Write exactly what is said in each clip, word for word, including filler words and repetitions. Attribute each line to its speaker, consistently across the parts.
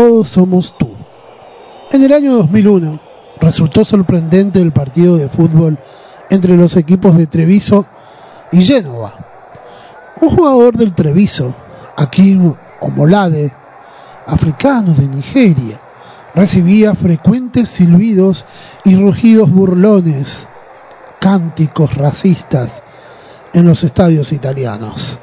Speaker 1: Todos somos tú. En el año dos mil uno resultó sorprendente el partido de fútbol entre los equipos de Treviso y Génova. Un jugador del Treviso, Akim Omolade, africano de Nigeria, recibía frecuentes silbidos y rugidos burlones, cánticos racistas en los estadios italianos.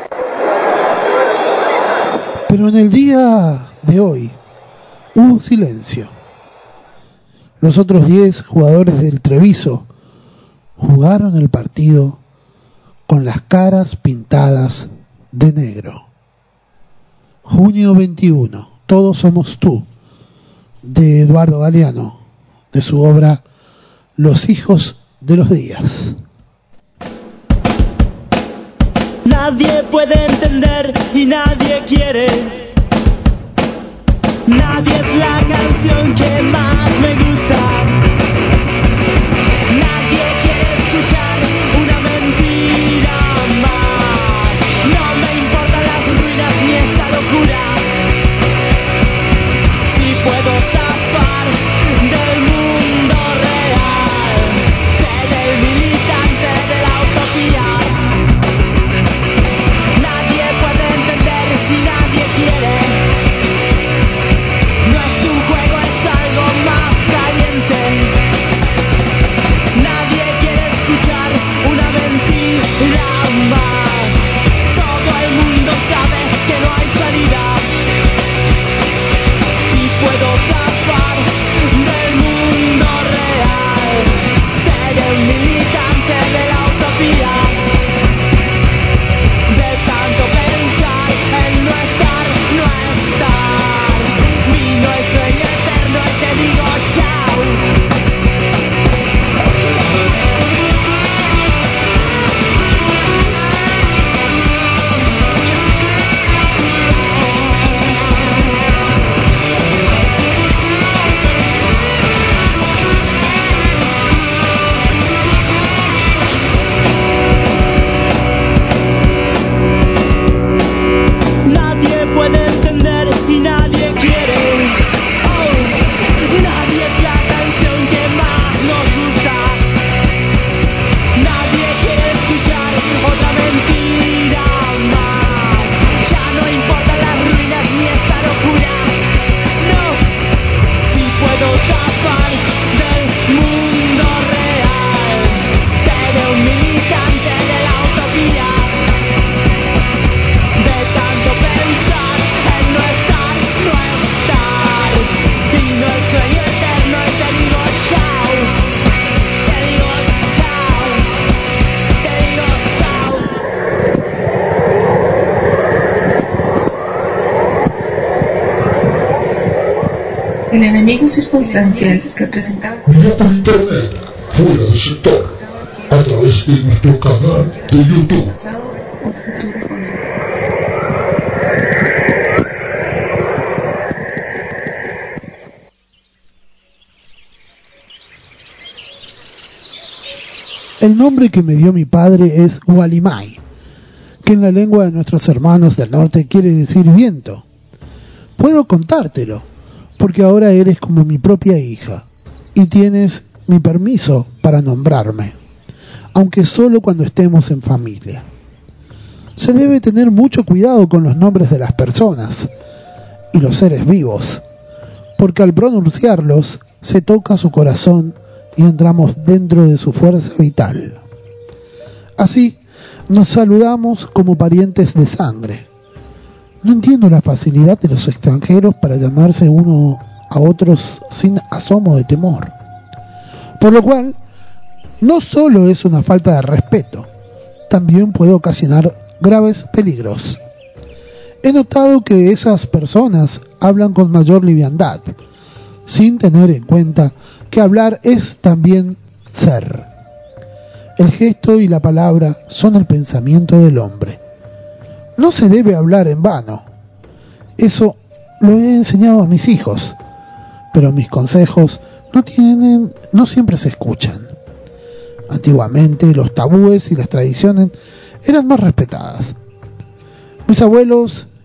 Speaker 1: Pero en el día de hoy hubo silencio. Los otros diez jugadores del Treviso jugaron el partido con las caras pintadas de negro. Junio veintiuno, Todos somos tú, de Eduardo Galeano, de su obra Los hijos de los días.
Speaker 2: Nadie puede entender y nadie quiere. Nadie es la canción que más me gusta. Nadie quiere escuchar una mentira más. No me importan las ruinas ni esta locura. Si puedo zafar del mundo real, seré el militante de la utopía. Nadie puede entender si nadie quiere. No es un juego, es algo más caliente. Nadie quiere escuchar una mentira más. Todo el mundo sabe que no hay salida. Si puedo zafar del mundo real, seré un militante de la utopía. De tanto pensar en no estar, no estar. Vino el sueño eterno y te digo chao. Nadie puede entender y nadie quiere. Oh, nadie es la canción que más nos gusta. Nadie quiere escuchar otra mentira más. Ya no importan las ruinas ni esta locura. No, si puedo zafar del mundo real, seré un militante de la utopía. De tanto pensar en no estar, no estar. Vino el sueño eterno y te digo chao. Te digo chao. Te digo chao.
Speaker 3: El enemigo circunstancial representaba
Speaker 4: Mira por internet, fuera del sector, a través de nuestro canal de YouTube.
Speaker 3: pasado o futuro con él.
Speaker 1: El nombre que me dio mi padre es Walimai, que en la lengua de nuestros hermanos del norte quiere decir viento. Puedo contártelo, porque ahora eres como mi propia hija, y tienes mi permiso para nombrarme, aunque solo cuando estemos en familia. Se debe tener mucho cuidado con los nombres de las personas y los seres vivos, porque al pronunciarlos se toca su corazón y entramos dentro de su fuerza vital. Así nos saludamos como parientes de sangre. No entiendo la facilidad de los extranjeros para llamarse uno a otros sin asomo de temor, por lo cual no solo es una falta de respeto, también puede ocasionar graves peligros. He notado que esas personas hablan con mayor liviandad, sin tener en cuenta que hablar es también ser. El gesto y la palabra son el pensamiento del hombre. No se debe hablar en vano. Eso lo he enseñado a mis hijos, pero mis consejos no tienen, no siempre se escuchan. Antiguamente los tabúes y las tradiciones eran más respetadas. Mis abuelos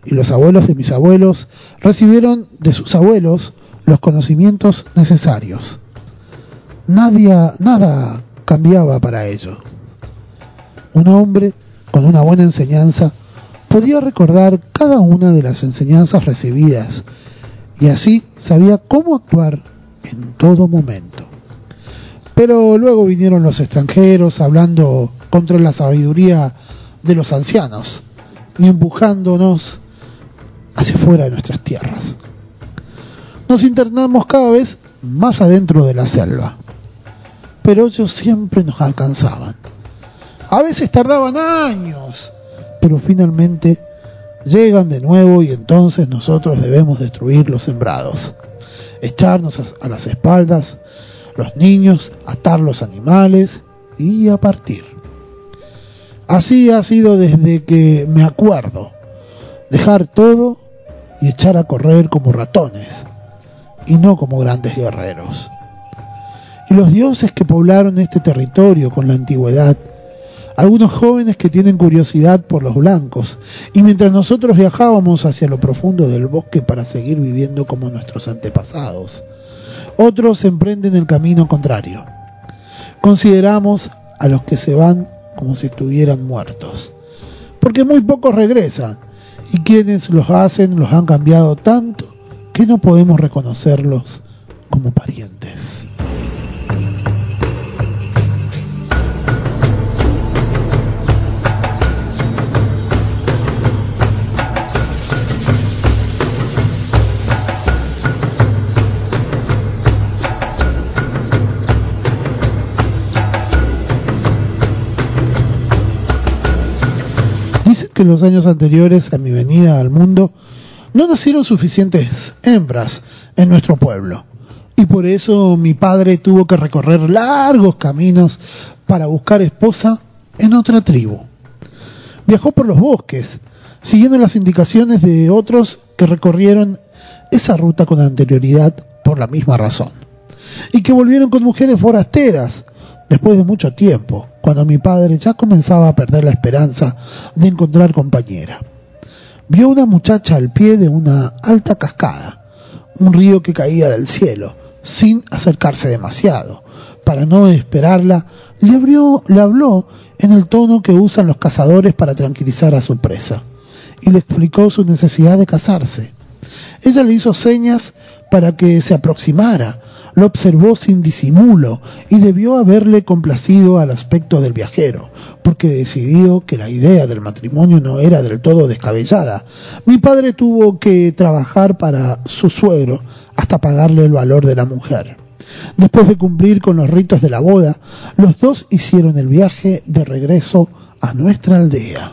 Speaker 1: y los abuelos de mis abuelos recibieron de sus abuelos los conocimientos necesarios. Nadie, nada cambiaba para ello. Un hombre con una buena enseñanza podía recordar cada una de las enseñanzas recibidas y así sabía cómo actuar en todo momento. Pero luego vinieron los extranjeros hablando contra la sabiduría de los ancianos y empujándonos hacia fuera de nuestras tierras. Nos internamos cada vez más adentro de la selva, pero ellos siempre nos alcanzaban. A veces tardaban años, pero finalmente llegan de nuevo y entonces nosotros debemos destruir los sembrados, echarnos a las espaldas los niños, atar los animales y a partir. Así ha sido desde que me acuerdo, dejar todo y echar a correr como ratones y no como grandes guerreros. Y los dioses que poblaron este territorio con la antigüedad, algunos jóvenes que tienen curiosidad por los blancos, y mientras nosotros viajábamos hacia lo profundo del bosque para seguir viviendo como nuestros antepasados, otros emprenden el camino contrario. Consideramos a los que se van como si estuvieran muertos, porque muy pocos regresan, y quienes los hacen los han cambiado tanto que no podemos reconocerlos como parientes. Que en los años anteriores a mi venida al mundo no nacieron suficientes hembras en nuestro pueblo, y por eso mi padre tuvo que recorrer largos caminos para buscar esposa en otra tribu. Viajó por los bosques, siguiendo las indicaciones de otros que recorrieron esa ruta con anterioridad por la misma razón, y que volvieron con mujeres forasteras después de mucho tiempo, cuando mi padre ya comenzaba a perder la esperanza de encontrar compañera. Vio una muchacha al pie de una alta cascada, un río que caía del cielo, sin acercarse demasiado. Para no esperarla, le, abrió, le habló en el tono que usan los cazadores para tranquilizar a su presa, y le explicó su necesidad de casarse. Ella le hizo señas para que se aproximara, lo observó sin disimulo y debió haberle complacido al aspecto del viajero, porque decidió que la idea del matrimonio no era del todo descabellada. Mi padre tuvo que trabajar para su suegro hasta pagarle el valor de la mujer. Después de cumplir con los ritos de la boda, los dos hicieron el viaje de regreso a nuestra aldea.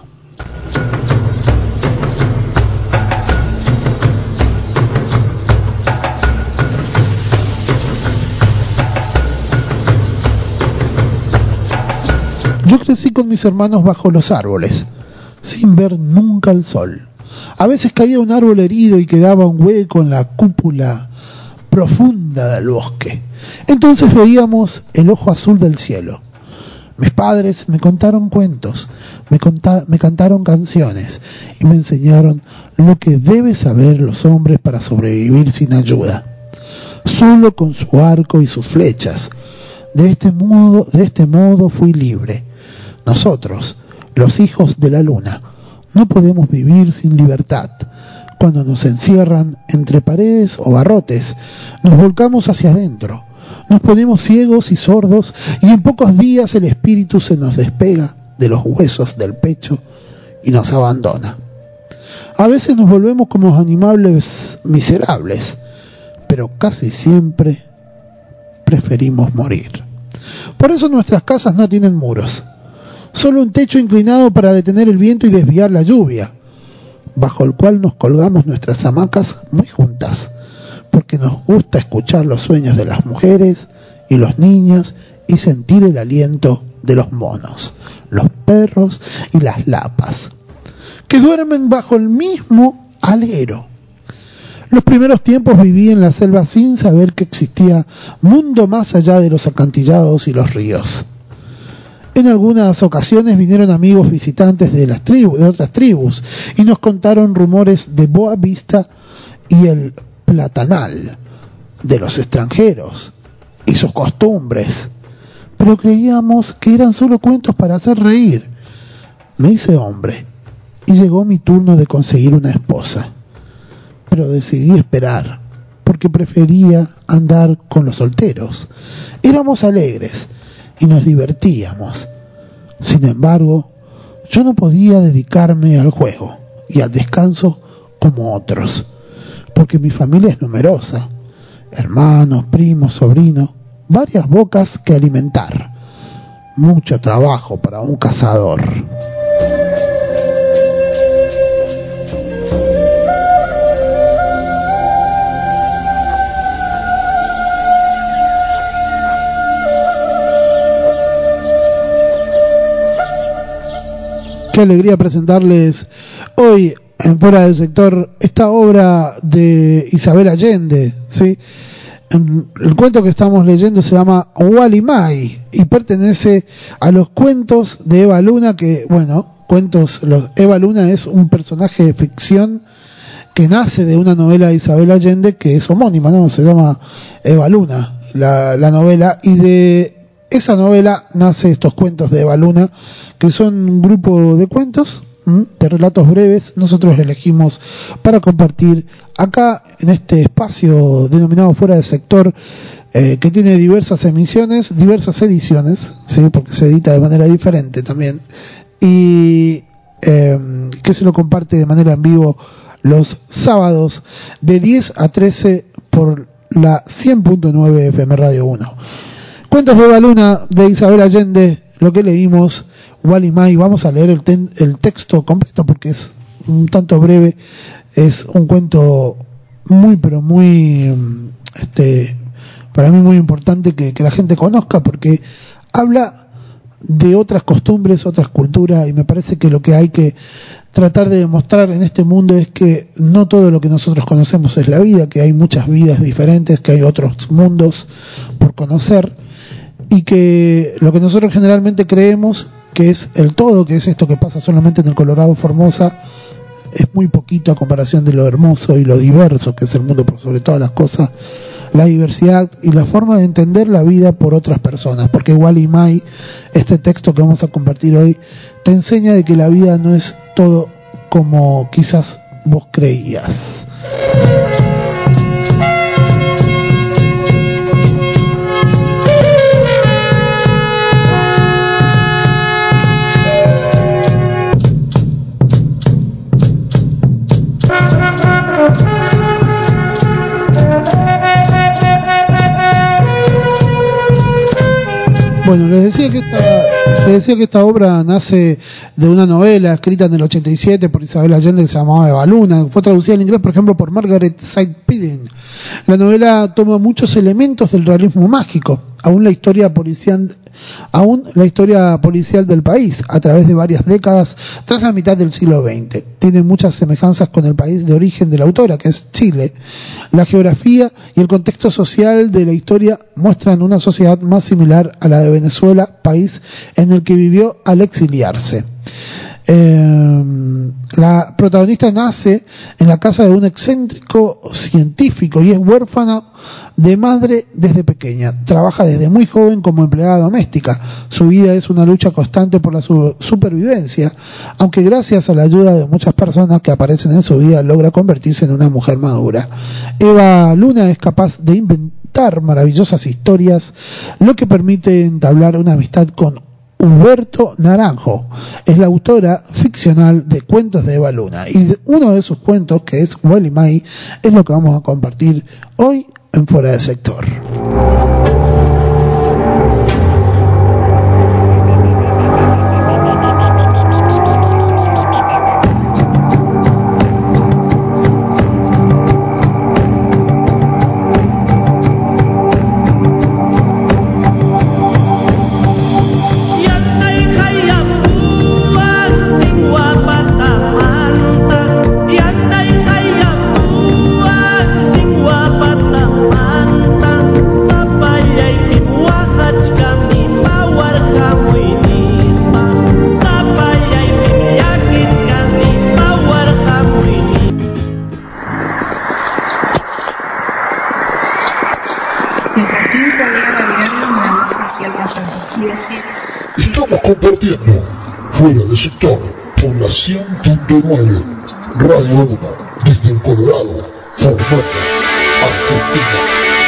Speaker 1: Yo crecí con mis hermanos bajo los árboles, sin ver nunca el sol. A veces caía un árbol herido y quedaba un hueco en la cúpula profunda del bosque. Entonces veíamos el ojo azul del cielo. Mis padres me contaron cuentos, me, conta- me cantaron canciones y me enseñaron lo que deben saber los hombres para sobrevivir sin ayuda, solo con su arco y sus flechas. De este modo, de este modo fui libre. Nosotros, los hijos de la luna, no podemos vivir sin libertad. Cuando nos encierran entre paredes o barrotes, nos volcamos hacia adentro, nos ponemos ciegos y sordos, y en pocos días el espíritu se nos despega de los huesos del pecho y nos abandona. A veces nos volvemos como animales miserables, pero casi siempre preferimos morir. Por eso nuestras casas no tienen muros, solo un techo inclinado para detener el viento y desviar la lluvia, bajo el cual nos colgamos nuestras hamacas muy juntas, porque nos gusta escuchar los sueños de las mujeres y los niños y sentir el aliento de los monos, los perros y las lapas, que duermen bajo el mismo alero. Los primeros tiempos viví en la selva sin saber que existía mundo más allá de los acantilados y los ríos. En algunas ocasiones vinieron amigos visitantes de las tribus, de otras tribus, y nos contaron rumores de Boa Vista y el Platanal, de los extranjeros y sus costumbres, pero creíamos que eran solo cuentos para hacer reír. Me hice hombre y llegó mi turno de conseguir una esposa, pero decidí esperar porque prefería andar con los solteros. Éramos alegres y nos divertíamos. Sin embargo, yo no podía dedicarme al juego y al descanso como otros, porque mi familia es numerosa, hermanos, primos, sobrinos, varias bocas que alimentar, mucho trabajo para un cazador. Qué alegría presentarles hoy en Fuera del Sector esta obra de Isabel Allende, ¿sí? El cuento que estamos leyendo se llama Walimai y pertenece a los cuentos de Eva Luna, que, bueno, cuentos, los, Eva Luna es un personaje de ficción que nace de una novela de Isabel Allende que es homónima, ¿no? Se llama Eva Luna, la, la novela, y de esa novela nace estos cuentos de Eva Luna, que son un grupo de cuentos, ¿m? de relatos breves. Nosotros elegimos para compartir acá en este espacio denominado Fuera del Sector, eh, que tiene diversas emisiones, diversas ediciones, ¿sí? Porque se edita de manera diferente también, y eh, que se lo comparte de manera en vivo los sábados de diez a trece por la cien punto nueve F M Radio uno. Cuentos de Eva Luna de Isabel Allende, lo que leímos, Walimai. Vamos a leer el, ten, el texto completo porque es un tanto breve. Es un cuento muy, pero muy, este, para mí muy importante que, que la gente conozca, porque habla de otras costumbres, otras culturas, y me parece que lo que hay que tratar de demostrar en este mundo es que no todo lo que nosotros conocemos es la vida, que hay muchas vidas diferentes, que hay otros mundos por conocer, y que lo que nosotros generalmente creemos que es el todo, que es esto que pasa solamente en el Colorado Formosa, es muy poquito a comparación de lo hermoso y lo diverso que es el mundo, por sobre todas las cosas, la diversidad y la forma de entender la vida por otras personas, porque Walimai, este texto que vamos a compartir hoy, te enseña de que la vida no es todo como quizás vos creías. Bueno, les decía que esta, les decía que esta obra nace de una novela escrita en el ochenta y siete por Isabel Allende que se llamaba Eva Luna. Fue traducida al inglés, por ejemplo, por Margaret Said-Pidden. La novela toma muchos elementos del realismo mágico, aún la historia policial, aún la historia policial del país, a través de varias décadas tras la mitad del siglo veinte. Tiene muchas semejanzas con el país de origen de la autora, que es Chile. La geografía y el contexto social de la historia muestran una sociedad más similar a la de Venezuela, país en el que vivió al exiliarse. Eh, la protagonista nace en la casa de un excéntrico científico y es huérfana de madre desde pequeña. Trabaja desde muy joven como empleada doméstica. Su vida es una lucha constante por la su- supervivencia, aunque gracias a la ayuda de muchas personas que aparecen en su vida logra convertirse en una mujer madura. Eva Luna es capaz de inventar maravillosas historias, lo que permite entablar una amistad con Humberto Naranjo. Es la autora ficcional de cuentos de Eva Luna, y de uno de sus cuentos, que es Walimai, es lo que vamos a compartir hoy en Fuera del Sector.
Speaker 2: Sapaya
Speaker 4: compartiendo Fuera de Sector por la cien punto nueve Radio uno desde el Colorado, Formosa, Argentina.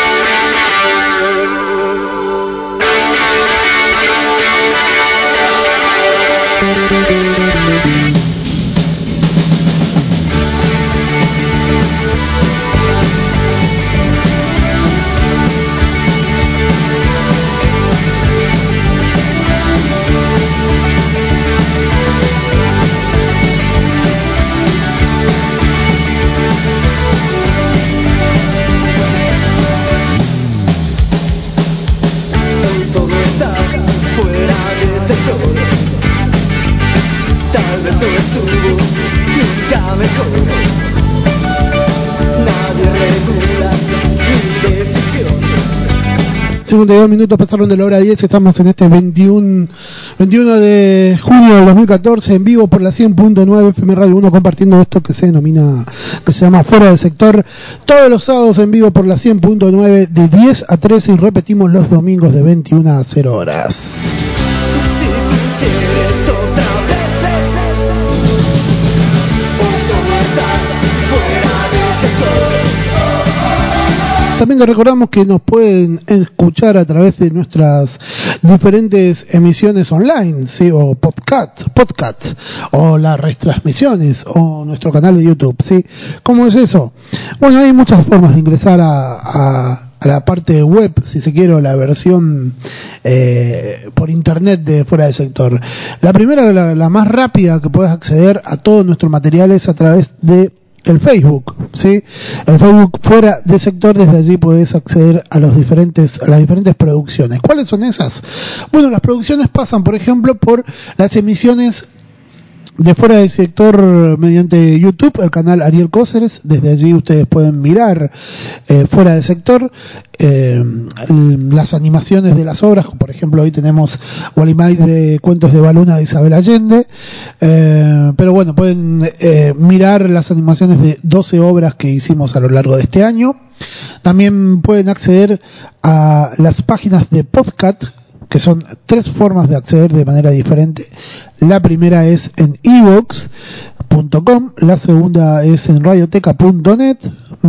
Speaker 1: cincuenta y dos minutos pasaron de la hora diez, estamos en este veintiuno de junio del dos mil catorce, en vivo por la cien punto nueve F M Radio uno, compartiendo esto que se denomina, que se llama Fuera de Sector, todos los sábados en vivo por la cien punto nueve de diez a trece y repetimos los domingos de veintiuna a cero horas. También les recordamos que nos pueden escuchar a través de nuestras diferentes emisiones online, ¿sí? O podcast, podcast, o las retransmisiones, o nuestro canal de YouTube, ¿sí? ¿Cómo es eso? Bueno, hay muchas formas de ingresar a, a, a la parte web, si se quiere, o la versión eh, por internet de Fuera de Sector. La primera, la, la más rápida que puedes acceder a todo nuestro material es a través de el Facebook, ¿sí? El Facebook Fuera de Sector, desde allí podés acceder a los diferentes, a las diferentes producciones. ¿Cuáles son esas? Bueno, las producciones pasan, por ejemplo, por las emisiones de Fuera de Sector mediante YouTube, el canal Ariel Cóceres. Desde allí ustedes pueden mirar eh, Fuera de Sector, eh, las animaciones de las obras. Por ejemplo, hoy tenemos Gualimay de Cuentos de Baluna de Isabel Allende, eh, pero bueno, pueden eh, mirar las animaciones de doce obras que hicimos a lo largo de este año. También pueden acceder a las páginas de podcast, que son tres formas de acceder de manera diferente. La primera es en i vox punto com, la segunda es en radioteca punto net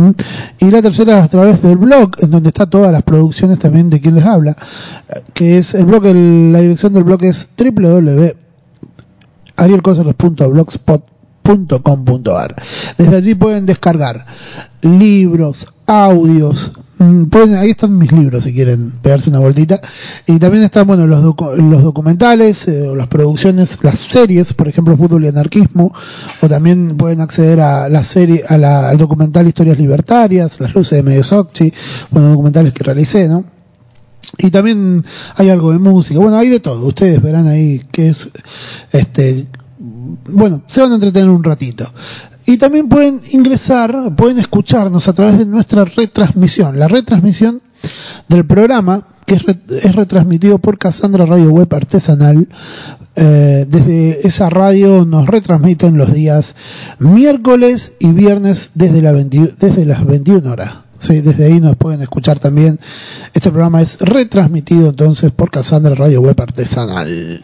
Speaker 1: y la tercera es a través del blog, en donde está todas las producciones también de quien les habla, que es el blog, el, la dirección del blog es doble u doble u doble u punto ariel coceres punto blogspot punto com punto a r. Desde allí pueden descargar libros, audios, pueden, ahí están mis libros si quieren pegarse una vueltita, y también están, bueno, los docu- los documentales, eh, las producciones, las series, por ejemplo Fútbol y Anarquismo, o también pueden acceder a la serie, a la, al documental Historias Libertarias, Las Luces de Mediosochi, bueno, documentales que realicé, ¿no? Y también hay algo de música, bueno, hay de todo, ustedes verán ahí que es, este, bueno, se van a entretener un ratito. Y también pueden ingresar, pueden escucharnos a través de nuestra retransmisión. La retransmisión del programa, que es, re, es retransmitido por Cassandra Radio Web Artesanal. Eh, desde esa radio nos retransmiten los días miércoles y viernes desde, la veinte, desde las veintiuna horas. Sí, desde ahí nos pueden escuchar también. Este programa es retransmitido entonces por Cassandra Radio Web Artesanal.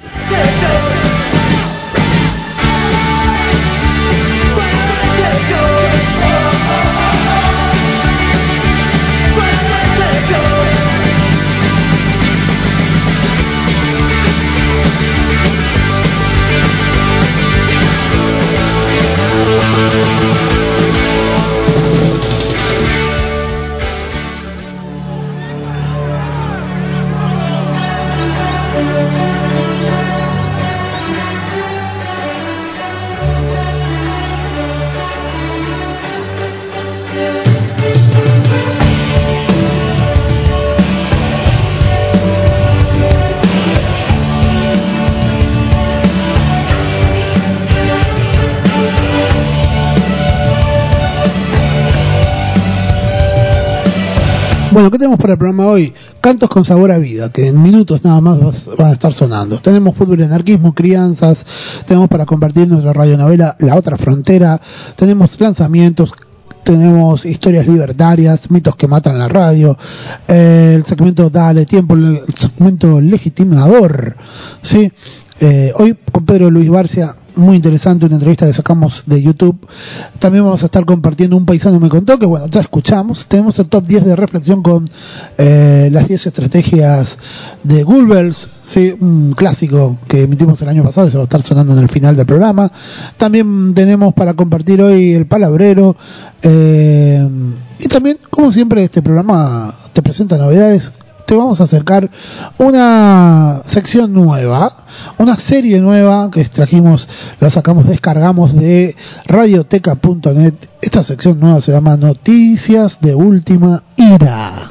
Speaker 1: Bueno, ¿qué tenemos para el programa hoy? Cantos con sabor a vida, que en minutos nada más van a estar sonando. Tenemos Fútbol y Anarquismo, Crianzas, tenemos para compartir nuestra radionovela La Otra Frontera, tenemos lanzamientos, tenemos historias libertarias, mitos que matan la radio, eh, el segmento Dale Tiempo, el segmento legitimador, ¿sí? Eh, hoy con Pedro Luis Barcia, muy interesante, una entrevista que sacamos de YouTube. También vamos a estar compartiendo Un Paisano Me Contó, que bueno, ya escuchamos. Tenemos el top diez de reflexión con eh, las diez estrategias de Goebbels, sí, un clásico que emitimos el año pasado, se va a estar sonando en el final del programa. También tenemos para compartir hoy el palabrero, eh, y también, como siempre, este programa te presenta novedades. Te vamos a acercar una sección nueva, una serie nueva que extrajimos, la sacamos, descargamos de radioteca punto net. Esta sección nueva se llama Noticias de Última Ira.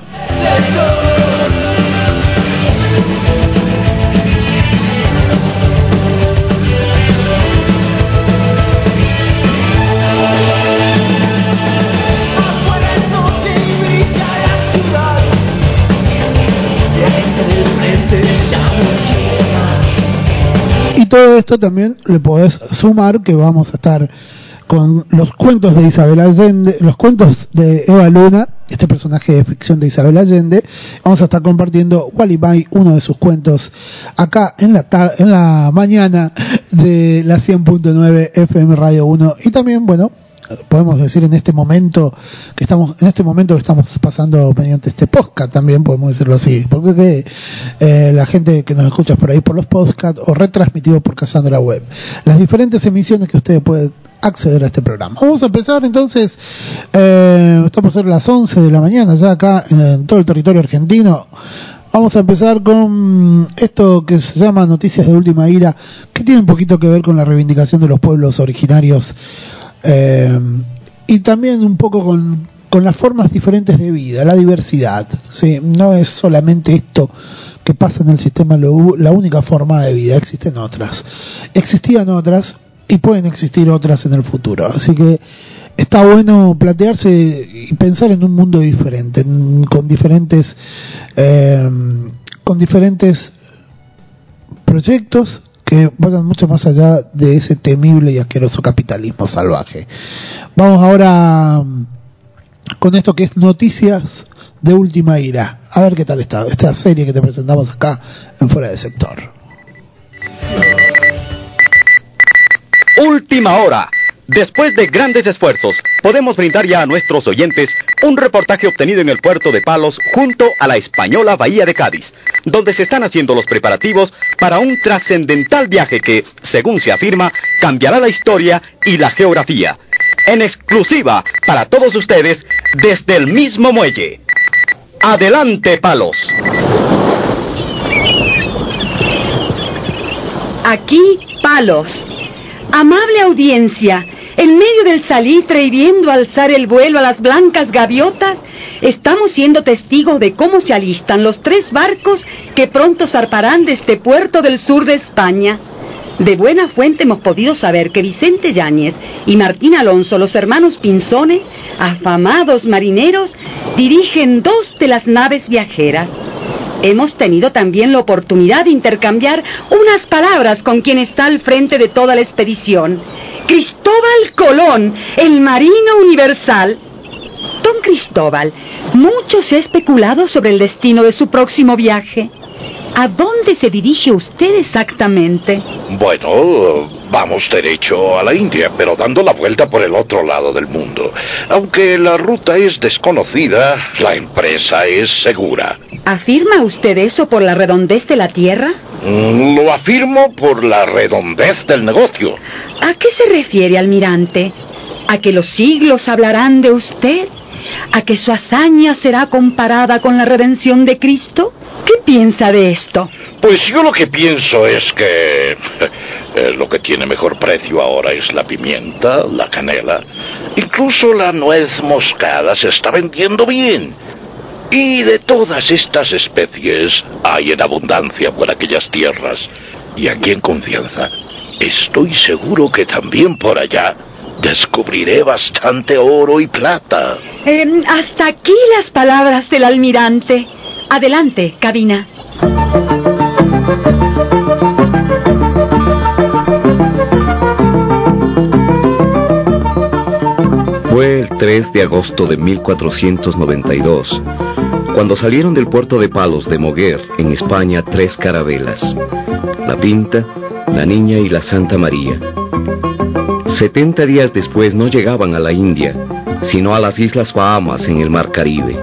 Speaker 1: Y todo esto también le podés sumar que vamos a estar con los cuentos de Isabel Allende, los cuentos de Eva Luna, este personaje de ficción de Isabel Allende. Vamos a estar compartiendo Wally May, uno de sus cuentos, acá en la tar- en la mañana de la cien punto nueve F M Radio uno. Y también, bueno, podemos decir en este momento que estamos en este momento que estamos pasando mediante este podcast, también podemos decirlo así, porque que, eh, la gente que nos escucha por ahí por los podcasts o retransmitido por Cassandra Web, las diferentes emisiones que ustedes pueden acceder a este programa. Vamos a empezar entonces, eh, estamos a las once de la mañana ya acá en todo el territorio argentino. Vamos a empezar con esto que se llama Noticias de Última Ira, que tiene un poquito que ver con la reivindicación de los pueblos originarios. Eh, y también un poco con, con las formas diferentes de vida, la diversidad, ¿sí? No es solamente esto que pasa en el sistema lo, la única forma de vida, existen otras, existían otras y pueden existir otras en el futuro, así que está bueno plantearse y pensar en un mundo diferente, en, con diferentes eh, con diferentes proyectos que vayan mucho más allá de ese temible y asqueroso capitalismo salvaje. Vamos ahora con esto que es Noticias de Última Ira. A ver qué tal está esta serie que te presentamos acá en Fuera de Sector.
Speaker 5: Última Hora. Después de grandes esfuerzos, podemos brindar ya a nuestros oyentes un reportaje obtenido en el puerto de Palos junto a la española Bahía de Cádiz, donde se están haciendo los preparativos para un trascendental viaje que, según se afirma, cambiará la historia y la geografía. En exclusiva para todos ustedes desde el mismo muelle. Adelante, Palos.
Speaker 6: Aquí, Palos. Amable audiencia, en medio del salitre y viendo alzar el vuelo a las blancas gaviotas, estamos siendo testigos de cómo se alistan los tres barcos que pronto zarparán de este puerto del sur de España. De buena fuente hemos podido saber que Vicente Yáñez y Martín Alonso, los hermanos Pinzones, afamados marineros, dirigen dos de las naves viajeras. Hemos tenido también la oportunidad de intercambiar unas palabras con quien está al frente de toda la expedición, Cristóbal Colón, el marino universal. Don Cristóbal, mucho se ha especulado sobre el destino de su próximo viaje. ¿A dónde se dirige usted exactamente?
Speaker 7: Bueno, vamos derecho a la India, pero dando la vuelta por el otro lado del mundo. Aunque la ruta es desconocida, la empresa es segura.
Speaker 6: ¿Afirma usted eso por la redondez de la Tierra?
Speaker 7: Mm, lo afirmo por la redondez del negocio.
Speaker 6: ¿A qué se refiere, almirante? ¿A que los siglos hablarán de usted? ¿A que su hazaña será comparada con la redención de Cristo? ¿Qué piensa de esto?
Speaker 7: Pues yo lo que pienso es que eh, lo que tiene mejor precio ahora es la pimienta, la canela. Incluso la nuez moscada se está vendiendo bien. Y de todas estas especies hay en abundancia por aquellas tierras. Y aquí en Confianza estoy seguro que también por allá descubriré bastante oro y plata.
Speaker 6: Eh, hasta aquí las palabras del almirante. Adelante, cabina.
Speaker 8: Fue el tres de agosto de mil cuatrocientos noventa y dos, cuando salieron del puerto de Palos de Moguer, en España, tres carabelas: La Pinta, la Niña y la Santa María. Setenta días después no llegaban a la India, sino a las Islas Bahamas en el Mar Caribe.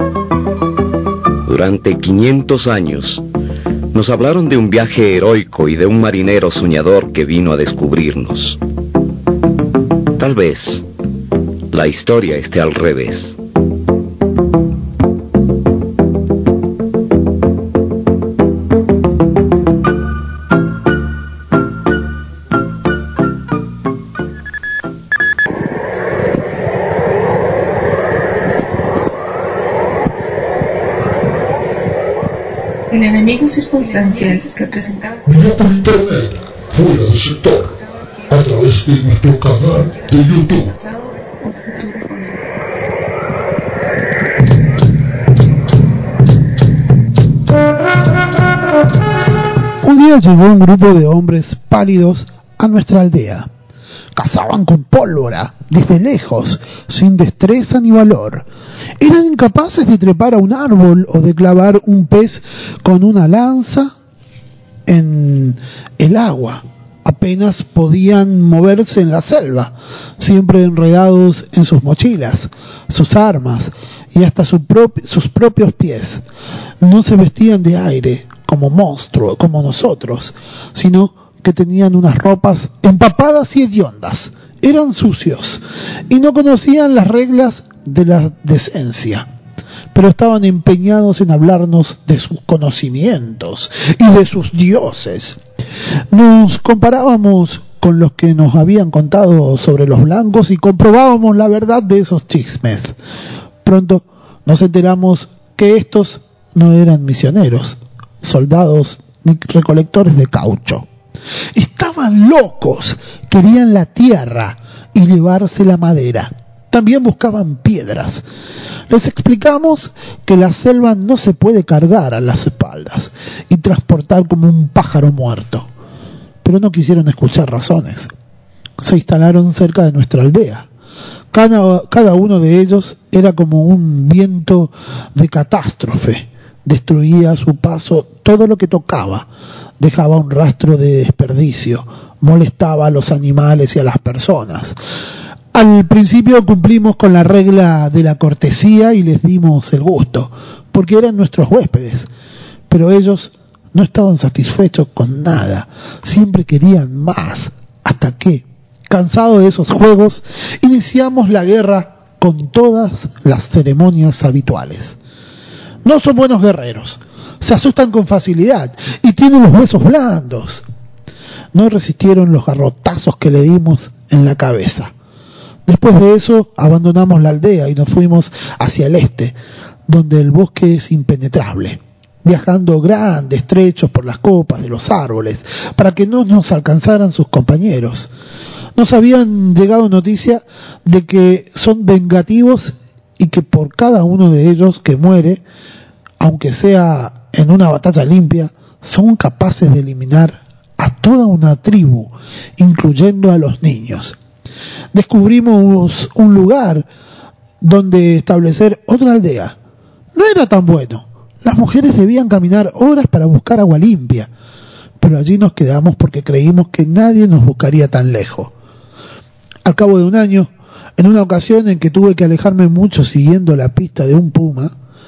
Speaker 8: Durante quinientos años, nos hablaron de un viaje heroico y de un marinero soñador que vino a descubrirnos. Tal vez la historia esté al revés.
Speaker 3: El enemigo circunstancial representaba...
Speaker 4: Mira por internet, fuera de sector, a través de nuestro canal de YouTube.
Speaker 1: Un día llegó un grupo de hombres pálidos a nuestra aldea. Cazaban con pólvora, desde lejos, sin destreza ni valor. Eran incapaces de trepar a un árbol o de clavar un pez con una lanza en el agua. Apenas podían moverse en la selva, siempre enredados en sus mochilas, sus armas y hasta su propi- sus propios pies. No se vestían de aire como monstruos, como nosotros, sino que tenían unas ropas empapadas y hediondas. Eran sucios y no conocían las reglas de la decencia, pero estaban empeñados en hablarnos de sus conocimientos y de sus dioses. Nos comparábamos con los que nos habían contado sobre los blancos y comprobábamos la verdad de esos chismes. Pronto nos enteramos que estos no eran misioneros, soldados ni recolectores de caucho. Estaban locos, querían la tierra y llevarse la madera. También buscaban piedras. Les explicamos que la selva no se puede cargar a las espaldas y transportar como un pájaro muerto. Pero no quisieron escuchar razones. Se instalaron cerca de nuestra aldea. Cada, cada uno de ellos era como un viento de catástrofe. Destruía a su paso todo lo que tocaba. Dejaba un rastro de desperdicio. Molestaba a los animales y a las personas. Al principio cumplimos con la regla de la cortesía y les dimos el gusto, porque eran nuestros huéspedes. Pero ellos no estaban satisfechos con nada. Siempre querían más. Hasta que, cansados de esos juegos, iniciamos la guerra con todas las ceremonias habituales. No son buenos guerreros. Se asustan con facilidad y tienen los huesos blandos. No resistieron los garrotazos que le dimos en la cabeza. Después de eso abandonamos la aldea y nos fuimos hacia el este, donde el bosque es impenetrable, viajando grandes trechos por las copas de los árboles para que no nos alcanzaran sus compañeros. Nos habían llegado noticias de que son vengativos y que por cada uno de ellos que muere, aunque sea en una batalla limpia, son capaces de eliminar a toda una tribu, incluyendo a los niños. Descubrimos un lugar donde establecer otra aldea. No era tan bueno. Las mujeres debían caminar horas para buscar agua limpia, pero allí nos quedamos porque creímos que nadie nos buscaría tan lejos. Al cabo de un año, en una ocasión en que tuve que alejarme mucho siguiendo la pista de un puma,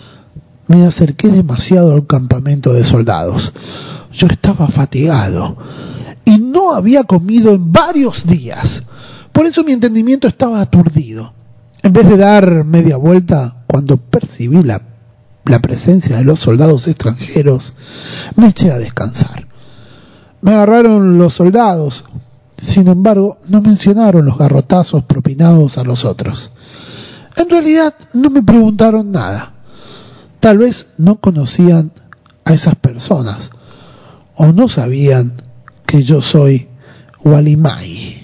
Speaker 1: me acerqué demasiado al campamento de soldados. Yo estaba fatigado y no había comido en varios días. Por eso mi entendimiento estaba aturdido. En vez de dar media vuelta, cuando percibí la, la presencia de los soldados extranjeros, me eché a descansar. Me agarraron los soldados, sin embargo, no mencionaron los garrotazos propinados a los otros. En realidad, no me preguntaron nada. Tal vez no conocían a esas personas, o no sabían que yo soy Walimai.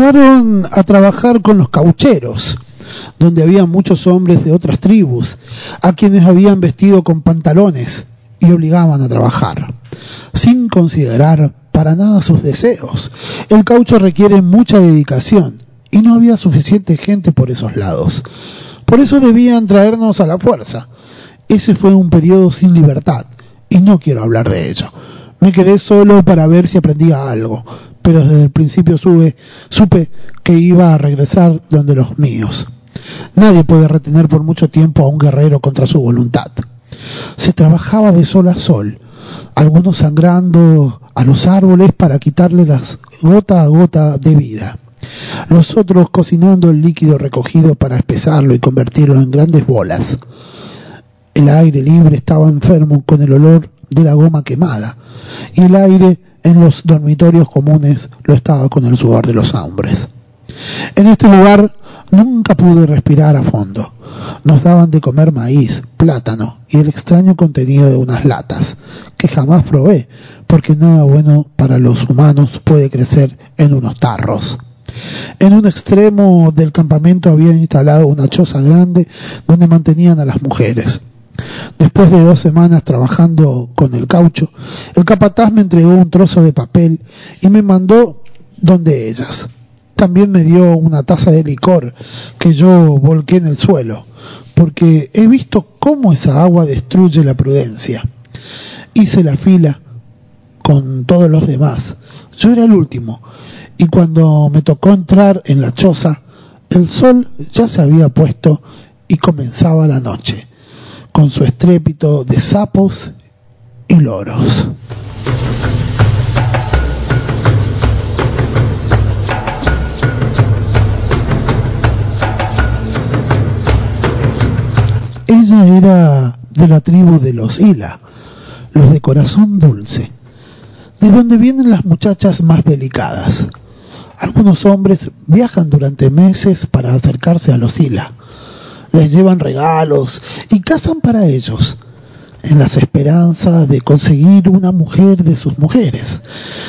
Speaker 1: llevaron a trabajar con los caucheros, donde había muchos hombres de otras tribus, a quienes habían vestido con pantalones y obligaban a trabajar, sin considerar para nada sus deseos. El caucho requiere mucha dedicación, y no había suficiente gente por esos lados. Por eso debían traernos a la fuerza. Ese fue un periodo sin libertad, y no quiero hablar de ello. Me quedé solo para ver si aprendía algo, pero desde el principio sube, supe que iba a regresar donde los míos. Nadie puede retener por mucho tiempo a un guerrero contra su voluntad. Se trabajaba de sol a sol, algunos sangrando a los árboles para quitarle las gota a gota de vida, los otros cocinando el líquido recogido para espesarlo y convertirlo en grandes bolas. El aire libre estaba enfermo con el olor de la goma quemada, y el aire en los dormitorios comunes lo estaba con el sudor de los hombres. En este lugar nunca pude respirar a fondo. Nos daban de comer maíz, plátano y el extraño contenido de unas latas, que jamás probé, porque nada bueno para los humanos puede crecer en unos tarros. En un extremo del campamento habían instalado una choza grande donde mantenían a las mujeres. Después de dos semanas trabajando con el caucho, el capataz me entregó un trozo de papel y me mandó donde ellas. También me dio una taza de licor que yo volqué en el suelo, porque he visto cómo esa agua destruye la prudencia. Hice la fila con todos los demás. Yo era el último, y cuando me tocó entrar en la choza, el sol ya se había puesto y comenzaba la noche, con su estrépito de sapos y loros. Ella era de la tribu de los Hila, los de corazón dulce, de donde vienen las muchachas más delicadas. Algunos hombres viajan durante meses para acercarse a los Hila. Les llevan regalos y cazan para ellos, en las esperanzas de conseguir una mujer de sus mujeres.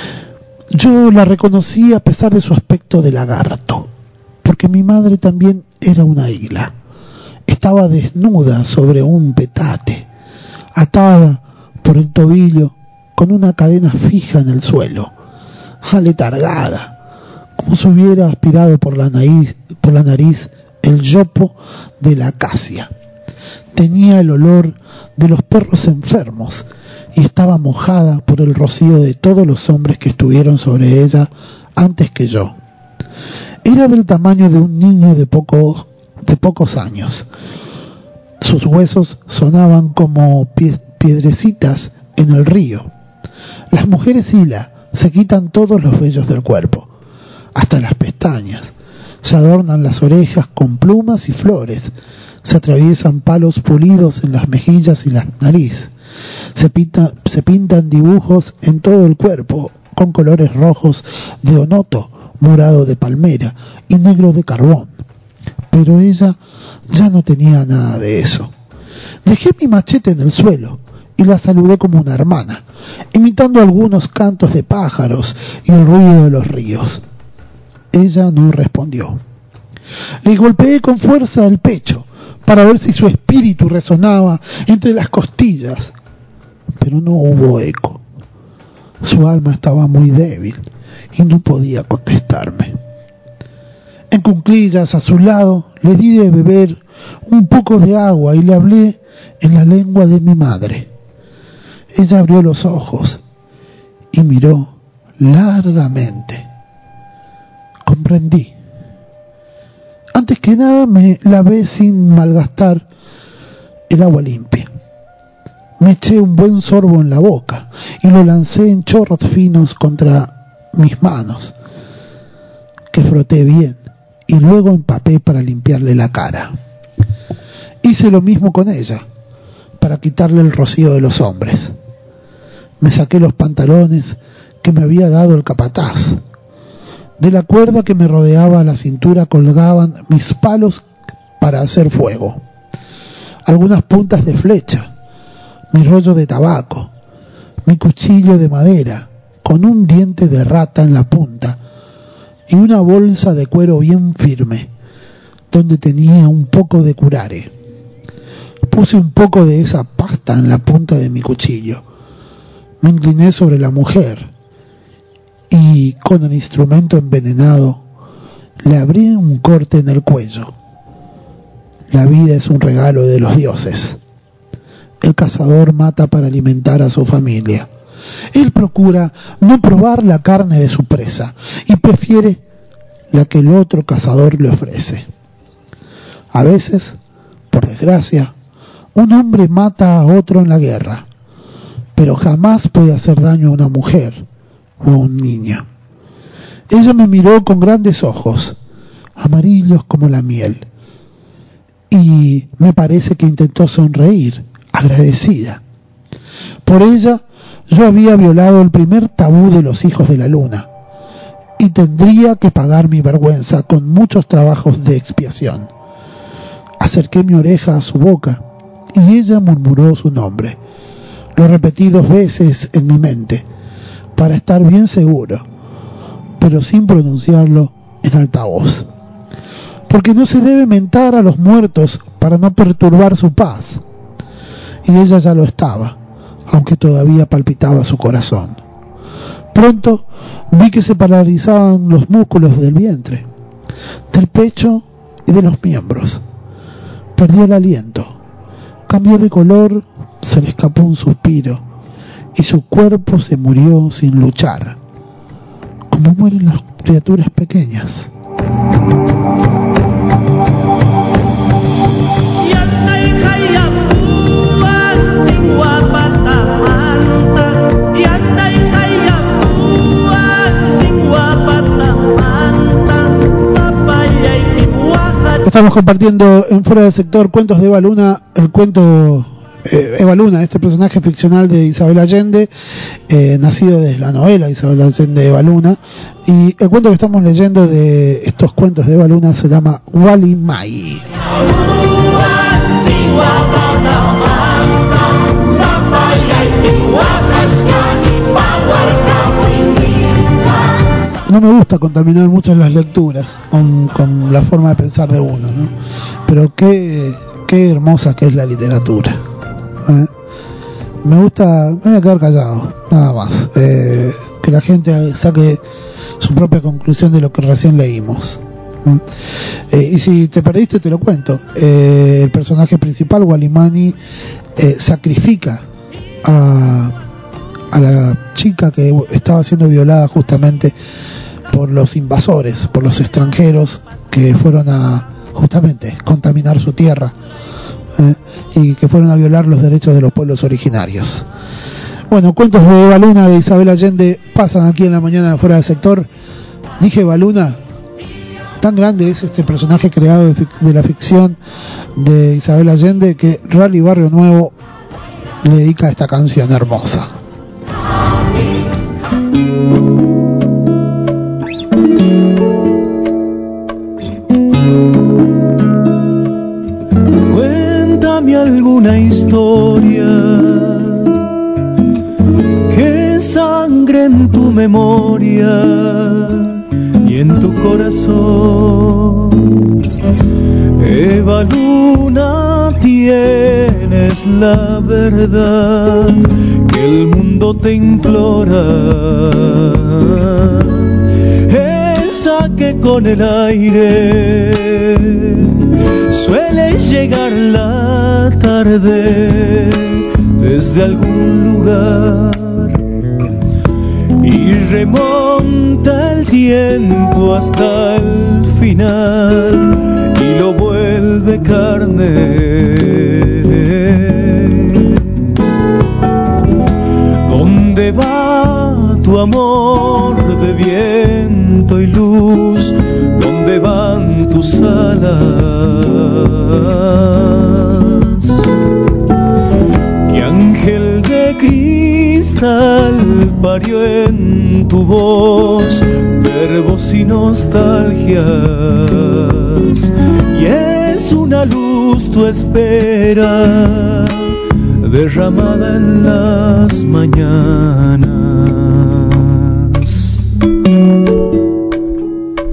Speaker 1: Yo la reconocí a pesar de su aspecto de lagarto, porque mi madre también era una Hila. Estaba desnuda sobre un petate, atada por el tobillo con una cadena fija en el suelo, aletargada, como si hubiera aspirado por la nariz, por la nariz el yopo de la acacia. Tenía el olor de los perros enfermos y estaba mojada por el rocío de todos los hombres que estuvieron sobre ella antes que yo. Era del tamaño de un niño de pocos de pocos años. Sus huesos sonaban como pie, piedrecitas en el río. Las mujeres Hila se quitan todos los vellos del cuerpo, hasta las pestañas. Se adornan las orejas con plumas y flores. Se atraviesan palos pulidos en las mejillas y la nariz. Se, pinta, se pintan dibujos en todo el cuerpo con colores rojos de onoto, morado de palmera y negro de carbón. Pero ella ya no tenía nada de eso. Dejé mi machete en el suelo y la saludé como una hermana, imitando algunos cantos de pájaros y el ruido de los ríos. Ella no respondió. Le golpeé con fuerza el pecho para ver si su espíritu resonaba entre las costillas, pero no hubo eco. Su alma estaba muy débil y no podía contestarme. En cuclillas a su lado le di de beber un poco de agua y le hablé en la lengua de mi madre. Ella abrió los ojos y miró largamente. Comprendí. Antes que nada me lavé sin malgastar el agua limpia. Me eché un buen sorbo en la boca y lo lancé en chorros finos contra mis manos, que froté bien, y luego empapé para limpiarle la cara. Hice lo mismo con ella, para quitarle el rocío de los hombres. Me saqué los pantalones que me había dado el capataz. De la cuerda que me rodeaba la cintura colgaban mis palos para hacer fuego, algunas puntas de flecha, mi rollo de tabaco, mi cuchillo de madera con un diente de rata en la punta y una bolsa de cuero bien firme, donde tenía un poco de curare. Puse un poco de esa pasta en la punta de mi cuchillo. Me incliné sobre la mujer y con el instrumento envenenado le abrí un corte en el cuello. La vida es un regalo de los dioses. El cazador mata para alimentar a su familia. Él procura no probar la carne de su presa y prefiere la que el otro cazador le ofrece. A veces, por desgracia, un hombre mata a otro en la guerra, pero jamás puede hacer daño a una mujer o a un niño. Ella me miró con grandes ojos, amarillos como la miel, y me parece que intentó sonreír, agradecida. Por ella, yo había violado el primer tabú de los hijos de la luna, y tendría que pagar mi vergüenza con muchos trabajos de expiación. Acerqué mi oreja a su boca, y ella murmuró su nombre. Lo repetí dos veces en mi mente, para estar bien seguro, pero sin pronunciarlo en alta voz. Porque no se debe mentar a los muertos para no perturbar su paz. Y ella ya lo estaba, aunque todavía palpitaba su corazón. Pronto vi que se paralizaban los músculos del vientre, del pecho y de los miembros. Perdió el aliento, cambió de color, se le escapó un suspiro y su cuerpo se murió sin luchar, como mueren las criaturas pequeñas. Estamos compartiendo en Fuera del Sector cuentos de Eva Luna, el cuento eh, Eva Luna, este personaje ficcional de Isabel Allende, eh, nacido desde la novela Isabel Allende de Eva Luna, y el cuento que estamos leyendo de estos cuentos de Eva Luna se llama Wali Mai. No me gusta contaminar mucho las lecturas con, con la forma de pensar de uno, ¿no? Pero qué, qué hermosa que es la literatura, ¿eh? Me gusta, me voy a quedar callado, nada más, eh, que la gente saque su propia conclusión de lo que recién leímos. Eh, y si te perdiste te lo cuento. Eh, el personaje principal, Wali Mai, eh, sacrifica a, a la chica que estaba siendo violada justamente por los invasores, por los extranjeros que fueron a justamente contaminar su tierra, eh, y que fueron a violar los derechos de los pueblos originarios. Bueno, cuentos de Eva Luna de Isabel Allende pasan aquí en la mañana de Fuera del Sector. Dije Eva Luna, tan grande es este personaje creado de, fic- de la ficción de Isabel Allende que Rally Barrio Nuevo le dedica esta canción hermosa.
Speaker 2: Cuéntame alguna historia que sangre en tu memoria y en tu corazón. Eva Luna, tienes la verdad que el mundo te implora, esa que con el aire suele llegar la tarde desde algún lugar y remonta el tiempo hasta el final y lo vuelve carne. ¿Dónde va tu amor de viento y luz? ¿Dónde van tus alas? ¿Qué ángel de cristal parió en tu voz verbos y nostalgias? Y es una luz tu espera derramada en las mañanas.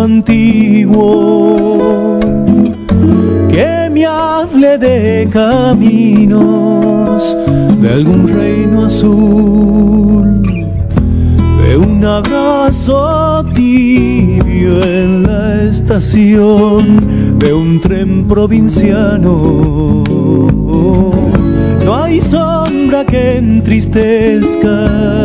Speaker 9: antiguo que me hable de caminos, de algún reino azul, de un abrazo tibio en la estación de un tren provinciano. No hay sombra que entristezca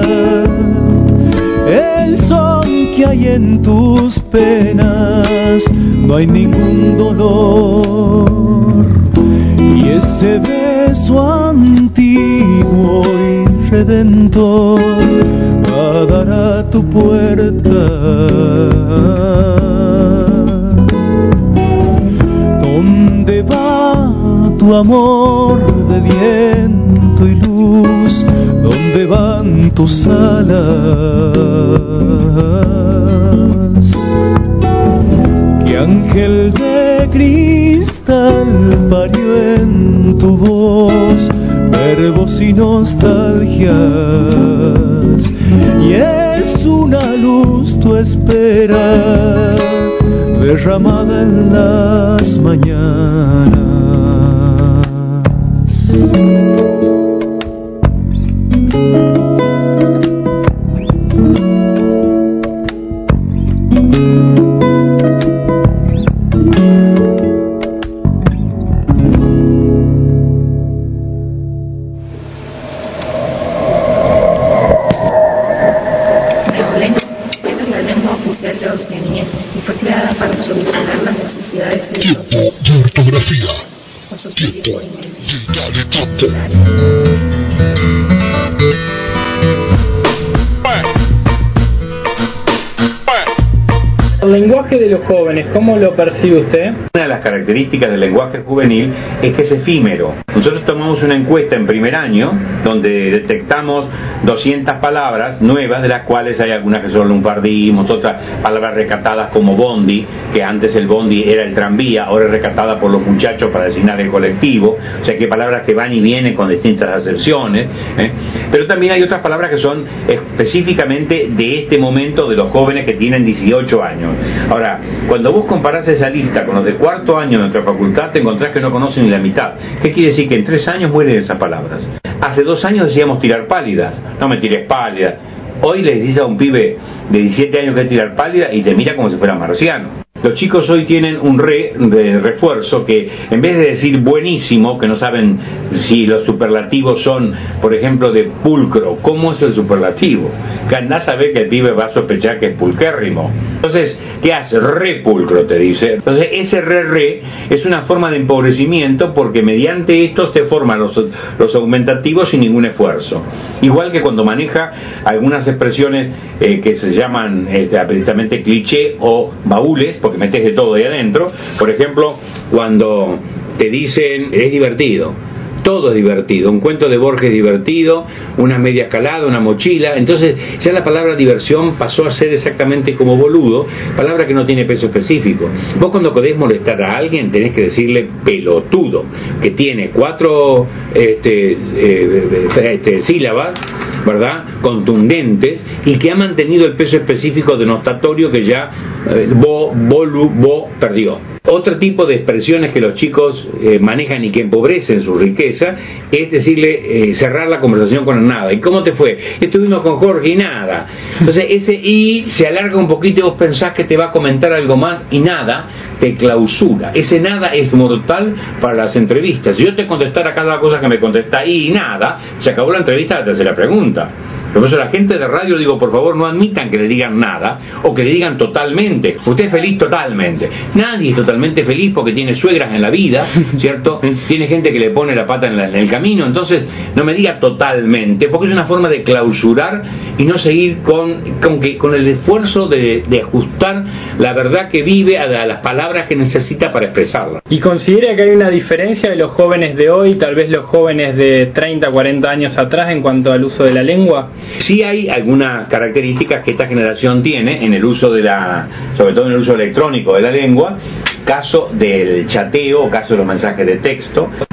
Speaker 9: el son que hay en tus penas, no hay ningún dolor. Y ese beso antiguo y redentor va a dar a tu puerta. ¿Dónde va tu amor de viento y luz? ¿Dónde van tus alas? ¿Qué ángel de cristal parió en tu voz verbos y nostalgias? Y es una luz tu espera derramada en las mañanas.
Speaker 10: El lenguaje de los jóvenes, ¿cómo lo percibe usted?
Speaker 11: Una de las características del lenguaje juvenil es que es efímero. Nosotros tomamos una encuesta en primer año donde detectamos doscientas palabras nuevas, de las cuales hay algunas que son lunfardismos, otras palabras recatadas como bondi, que antes el bondi era el tranvía, ahora es recatada por los muchachos para designar el colectivo, o sea que hay palabras que van y vienen con distintas acepciones, ¿eh? Pero también hay otras palabras que son específicamente de este momento de los jóvenes que tienen dieciocho años. Ahora, cuando vos comparás esa lista con los de cuarto año de nuestra facultad, te encontrás que no conocen ni la mitad. ¿Qué quiere decir? Que en tres años mueren esas palabras. Hace dos años decíamos tirar pálidas. No me tires pálida. Hoy le decís a un pibe de diecisiete años que es tirar pálida y te mira como si fuera marciano. Los chicos hoy tienen un re de refuerzo que en vez de decir buenísimo, que no saben si los superlativos son, por ejemplo, de pulcro, ¿cómo es el superlativo? Que andás a saber que el pibe va a sospechar que es pulquérrimo. Entonces, ¿qué hace? Repulcro, te dice. Entonces, ese re-re es una forma de empobrecimiento porque mediante esto se forman los, los aumentativos sin ningún esfuerzo. Igual que cuando maneja algunas expresiones eh, que se llaman este, precisamente cliché o baúles, porque metes de todo ahí adentro. Por ejemplo, cuando te dicen es divertido, todo es divertido, un cuento de Borges es divertido, una media escalada, una mochila. Entonces ya la palabra diversión pasó a ser exactamente como boludo, palabra que no tiene peso específico. Vos cuando querés molestar a alguien tenés que decirle pelotudo, que tiene cuatro este, eh, este, sílabas, ¿verdad?, contundentes, y que ha mantenido el peso específico denotatorio que ya eh, bo, bolu, bo perdió. Otro tipo de expresiones que los chicos eh, manejan y que empobrecen su riqueza es decirle, eh, cerrar la conversación con el nada. ¿Y cómo te fue? Estuvimos con Jorge y nada. Entonces ese y se alarga un poquito y vos pensás que te va a comentar algo más y nada te clausura. Ese nada es mortal para las entrevistas. Si yo te contestara cada cosa que me contesta y nada, se acabó la entrevista, la tercera pregunta. Por eso la gente de radio, digo, por favor, no admitan que le digan nada o que le digan totalmente. Usted es feliz totalmente. Nadie es totalmente feliz porque tiene suegras en la vida, ¿cierto? Tiene gente que le pone la pata en, la, en el camino. Entonces, no me diga totalmente, porque es una forma de clausurar y no seguir con, con, que, con el esfuerzo de, de ajustar la verdad que vive a, a las palabras que necesita para expresarla.
Speaker 10: ¿Y considera que hay una diferencia de los jóvenes de hoy, tal vez los jóvenes de treinta, cuarenta años atrás en cuanto al uso de la lengua?
Speaker 11: Sí hay algunas características que esta generación tiene en el uso de la, sobre todo en el uso electrónico de la lengua, caso del chateo, caso de los mensajes de texto.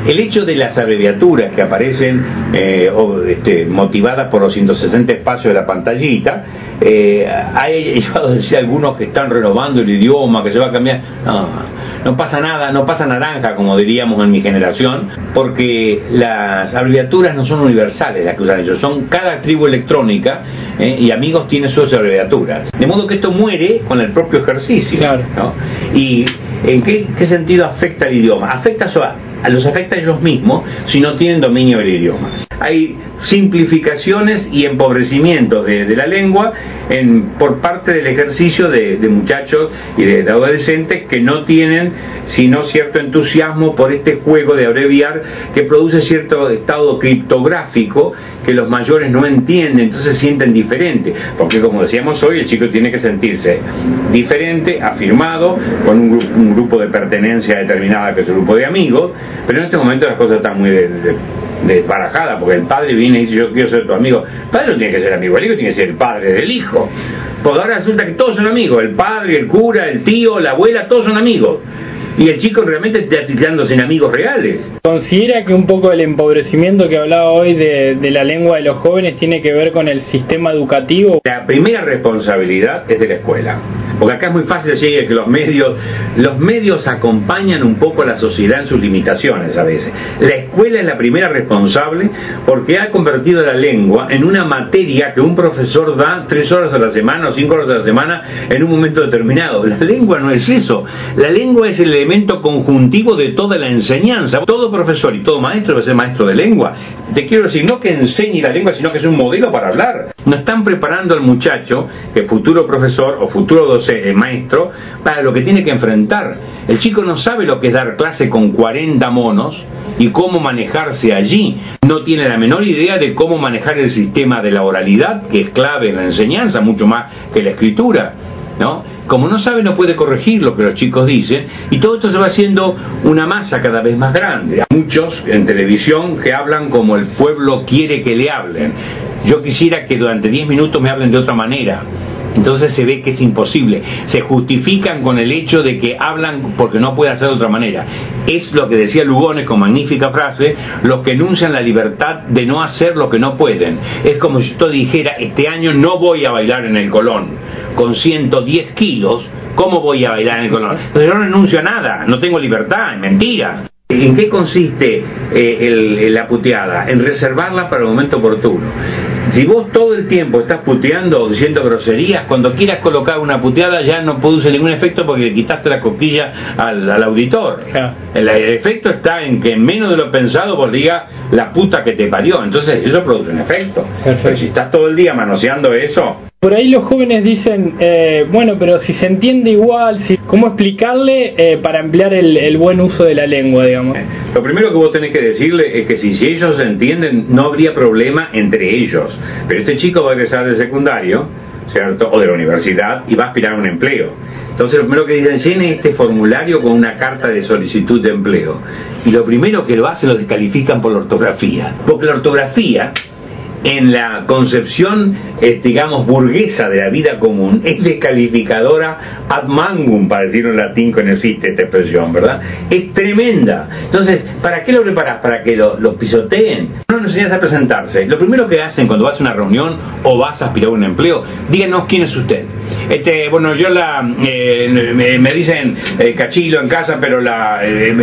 Speaker 11: El hecho de las abreviaturas que aparecen eh, o, este, motivadas por los ciento sesenta espacios de la pantallita, eh, hay llevado a decir algunos que están renovando el idioma, que se va a cambiar. No, no pasa nada, no pasa naranja, como diríamos en mi generación, porque las abreviaturas no son universales las que usan ellos, son cada tribu electrónica eh, y Amigos tiene sus abreviaturas. De modo que esto muere con el propio ejercicio. Claro. ¿No? ¿Y en qué, qué sentido afecta el idioma? Afecta a a los afecta a ellos mismos si no tienen dominio del idioma. Hay simplificaciones y empobrecimientos de, de la lengua en, por parte del ejercicio de, de muchachos y de, de adolescentes que no tienen sino cierto entusiasmo por este juego de abreviar que produce cierto estado criptográfico que los mayores no entienden, entonces se sienten diferentes, porque como decíamos hoy, el chico tiene que sentirse diferente, afirmado, con un, gru- un grupo de pertenencia determinada que es el grupo de amigos, pero en este momento las cosas están muy de, de, desbarajadas, porque el padre viene y dice yo quiero ser tu amigo. El padre no tiene que ser amigo, el hijo tiene que ser el padre del hijo, porque ahora resulta que todos son amigos, el padre, el cura, el tío, la abuela, todos son amigos. Y el chico realmente está quedándose en amigos reales.
Speaker 10: ¿Considera que un poco el empobrecimiento que hablaba hoy de, de la lengua de los jóvenes tiene que ver con el sistema educativo?
Speaker 11: La primera responsabilidad es de la escuela, porque acá es muy fácil decir que los medios los medios acompañan un poco a la sociedad en sus limitaciones a veces. La escuela es la primera responsable porque ha convertido la lengua en una materia que un profesor da tres horas a la semana o cinco horas a la semana en un momento determinado. La lengua no es eso. La lengua es el elemento conjuntivo de toda la enseñanza. Todo profesor y todo maestro debe ser maestro de lengua. Te quiero decir, no que enseñe la lengua, sino que es un modelo para hablar. No están preparando al muchacho, que futuro profesor o futuro docente, maestro, para lo que tiene que enfrentar. El chico no sabe lo que es dar clase con cuarenta monos y cómo manejarse allí. No tiene la menor idea de cómo manejar el sistema de la oralidad, que es clave en la enseñanza, mucho más que la escritura, ¿no? Como no sabe, no puede corregir lo que los chicos dicen, y todo esto se va haciendo una masa cada vez más grande. Hay muchos en televisión que hablan como el pueblo quiere que le hablen. Yo quisiera que durante diez minutos me hablen de otra manera. Entonces se ve que es imposible. Se justifican con el hecho de que hablan porque no puede hacer de otra manera. Es lo que decía Lugones con magnífica frase: los que enuncian la libertad de no hacer lo que no pueden. Es como si yo dijera, este año no voy a bailar en el Colón con ciento diez kilos, ¿cómo voy a bailar en el Colón? Entonces yo no enuncio nada, no tengo libertad, es mentira. ¿En qué consiste eh, el, el, la puteada? En reservarla para el momento oportuno. Si vos todo el tiempo estás puteando o diciendo groserías, cuando quieras colocar una puteada ya no produce ningún efecto porque le quitaste la cosquilla al, al auditor. Ja. El, el efecto está en que en menos de lo pensado vos digas la puta que te parió. Entonces eso produce un efecto. Perfecto. Pero si estás todo el día manoseando eso...
Speaker 10: Por ahí los jóvenes dicen, eh, bueno, pero si se entiende igual, si, ¿cómo explicarle eh, para emplear el, el buen uso de la lengua, digamos?
Speaker 11: Lo primero que vos tenés que decirle es que si, si ellos se entienden, no habría problema entre ellos. Pero este chico va a egresar del secundario, ¿cierto? O de la universidad y va a aspirar a un empleo. Entonces lo primero que dicen, llene este formulario con una carta de solicitud de empleo. Y lo primero que lo hacen, lo descalifican por la ortografía. Porque la ortografía, en la concepción, eh, digamos, burguesa de la vida común, es descalificadora ad mangum, para decirlo en latín, que no existe esta expresión, ¿verdad? Es tremenda. Entonces, ¿para qué lo preparás? ¿Para que lo, lo pisoteen? No nos enseñas a presentarse. Lo primero que hacen cuando vas a una reunión o vas a aspirar a un empleo, díganos quién es usted. Este, bueno, yo la, eh, me, me dicen eh, cachilo en casa, pero la, eh,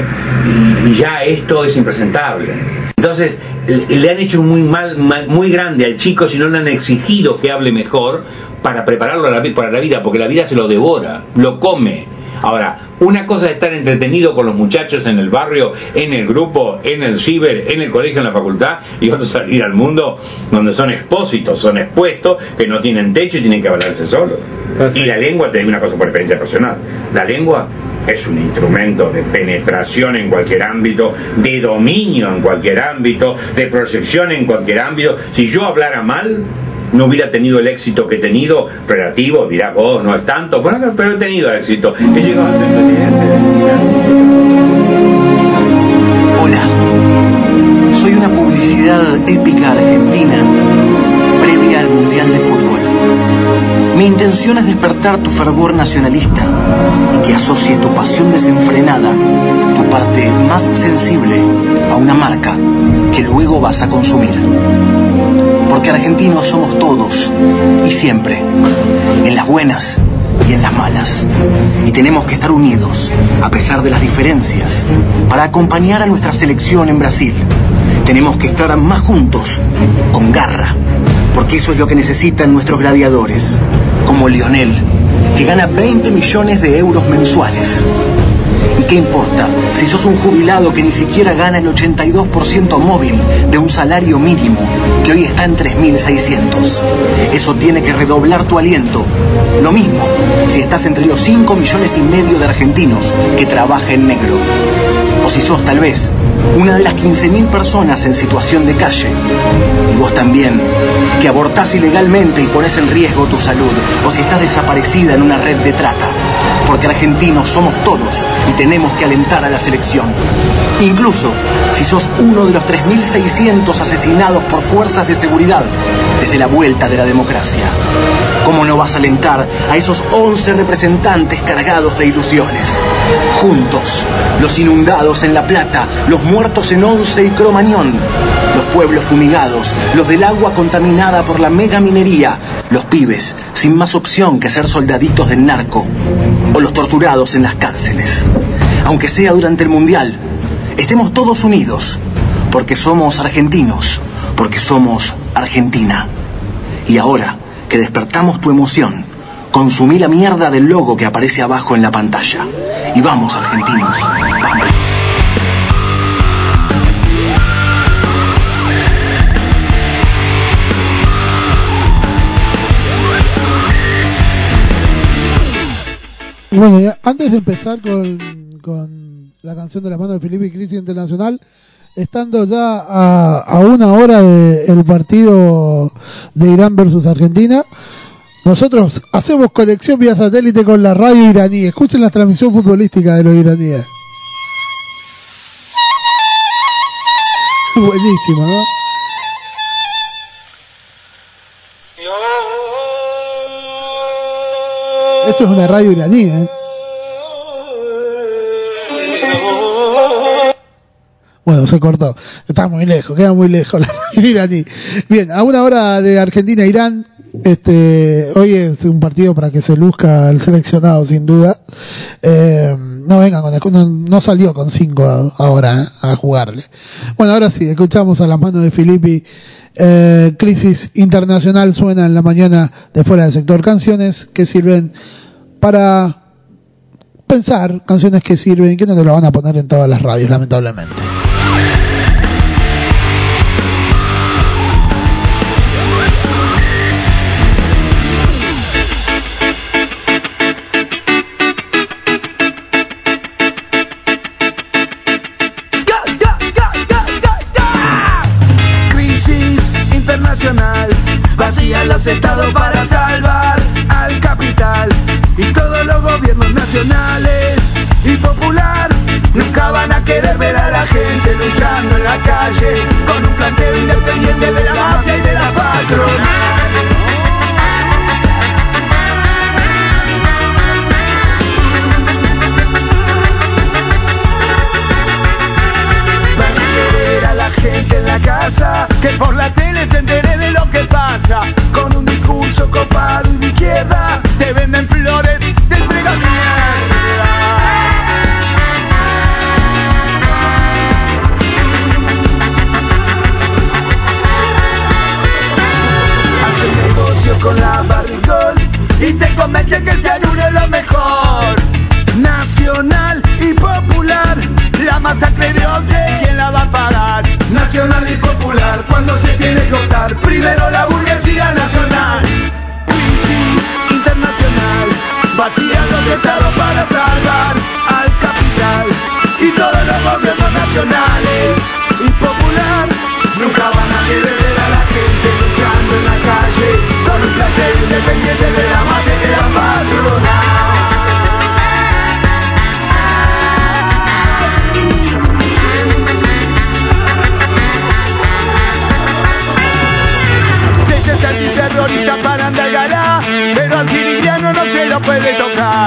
Speaker 11: y ya esto es impresentable. Entonces, le han hecho muy mal, mal, muy grande al chico si no le han exigido que hable mejor para prepararlo a la, para la vida, porque la vida se lo devora, lo come. Ahora, una cosa es estar entretenido con los muchachos en el barrio, en el grupo, en el ciber, en el colegio, en la facultad, y otra salir al mundo donde son expósitos, son expuestos, que no tienen techo y tienen que hablarse solos. Y la lengua, te digo una cosa por experiencia personal, la lengua es un instrumento de penetración en cualquier ámbito, de dominio en cualquier ámbito, de proyección en cualquier ámbito. Si yo hablara mal, no hubiera tenido el éxito que he tenido, relativo, dirás vos, no es tanto, bueno, pero he tenido éxito. He llegado a ser presidente de
Speaker 12: Hola, soy una publicidad épica argentina previa al Mundial de Fútbol. Mi intención es despertar tu fervor nacionalista y que asocies tu pasión desenfrenada, tu parte más sensible, a una marca que luego vas a consumir. Porque argentinos somos todos y siempre, en las buenas y en las malas. Y tenemos que estar unidos, a pesar de las diferencias, para acompañar a nuestra selección en Brasil. Tenemos que estar más juntos, con garra, porque eso es lo que necesitan nuestros gladiadores, como Lionel, que gana veinte millones de euros mensuales. ¿Y qué importa si sos un jubilado que ni siquiera gana el ochenta y dos por ciento móvil de un salario mínimo que hoy está en tres mil seiscientos? Eso tiene que redoblar tu aliento. Lo mismo si estás entre los cinco millones y medio de argentinos que trabaja en negro. O si sos tal vez una de las quince mil personas en situación de calle. Y vos también, que abortás ilegalmente y pones en riesgo tu salud. O si estás desaparecida en una red de trata. Porque argentinos somos todos y tenemos que alentar a la selección. Incluso si sos uno de los tres mil seiscientos asesinados por fuerzas de seguridad desde la vuelta de la democracia. ¿Cómo no vas a alentar a esos once representantes cargados de ilusiones? Juntos, los inundados en La Plata, los muertos en Once y Cromañón, los pueblos fumigados, los del agua contaminada por la mega minería, los pibes sin más opción que ser soldaditos del narco, o los torturados en las cárceles. Aunque sea durante el Mundial, estemos todos unidos, porque somos argentinos, porque somos Argentina. Y ahora que despertamos tu emoción, consumí la mierda del logo que aparece abajo en la pantalla. Y vamos, argentinos, vamos.
Speaker 1: Bueno, ya, antes de empezar con, con la canción de la mano de Felipe y Crisis Internacional, estando ya a, a una hora del partido de Irán versus Argentina, nosotros hacemos conexión vía satélite con la radio iraní. Escuchen la transmisión futbolística de los iraníes. Buenísimo, ¿no? Esto es una radio iraní, ¿eh? Bueno, se cortó. Está muy lejos, queda muy lejos la radio iraní. Bien, a una hora de Argentina-Irán, este, hoy es un partido para que se luzca el seleccionado, sin duda. Eh, no vengan con no, no salió con cinco ahora, ¿eh? A jugarle. Bueno, ahora sí, escuchamos a las manos de Filippi. Eh, Crisis Internacional suena en la mañana de Fuera del Sector, canciones que sirven para pensar, canciones que sirven, que no te lo van a poner en todas las radios, lamentablemente.
Speaker 13: Vacían los estados para salvar al capital y todos los gobiernos nacionales y popular nunca van a querer ver a la gente luchando en la calle con un planteo independiente de la mafia y de la patronal. Van a querer a la gente en la casa que por la tele te enteré de lo que pasa. Con un discurso copado y de izquierda te venden flores, te entregan mierda. Hacen negocio con la Barricol y te convencen que el cianuro es lo mejor. Nacional y popular, la masacre de once, ¿quién la va a pagar? Nacional y popular, cuando se tiene que optar, primero la burguesía nacional. Crisis internacional, vacían los estados para salvar al capital y todos los gobiernos nacionales y popular nunca van a querer ver a la gente luchando en la calle con un placer independiente de la mafia y de la patronal.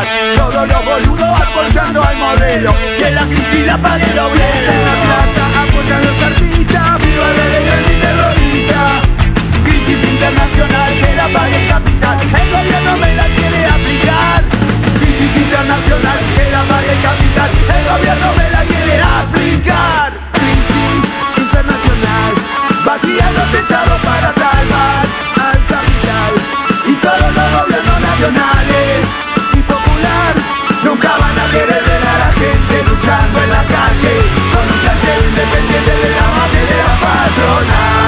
Speaker 13: nacional. Todos los boludos apoyando al modelo, que la crisis la pague el obrero. En la plaza apoyan los artistas, viva la ley antiterrorista. Crisis internacional, que la pague el capital, el gobierno me la quiere aplicar. Crisis internacional, que la pague el capital, el gobierno me la quiere aplicar. Crisis internacional, vacían los estados para salvar al capital. Y todos los gobiernos nacionales y popular nunca van a querer ver a la gente luchando en la calle con un cartel independiente de la mafia y de la patronal.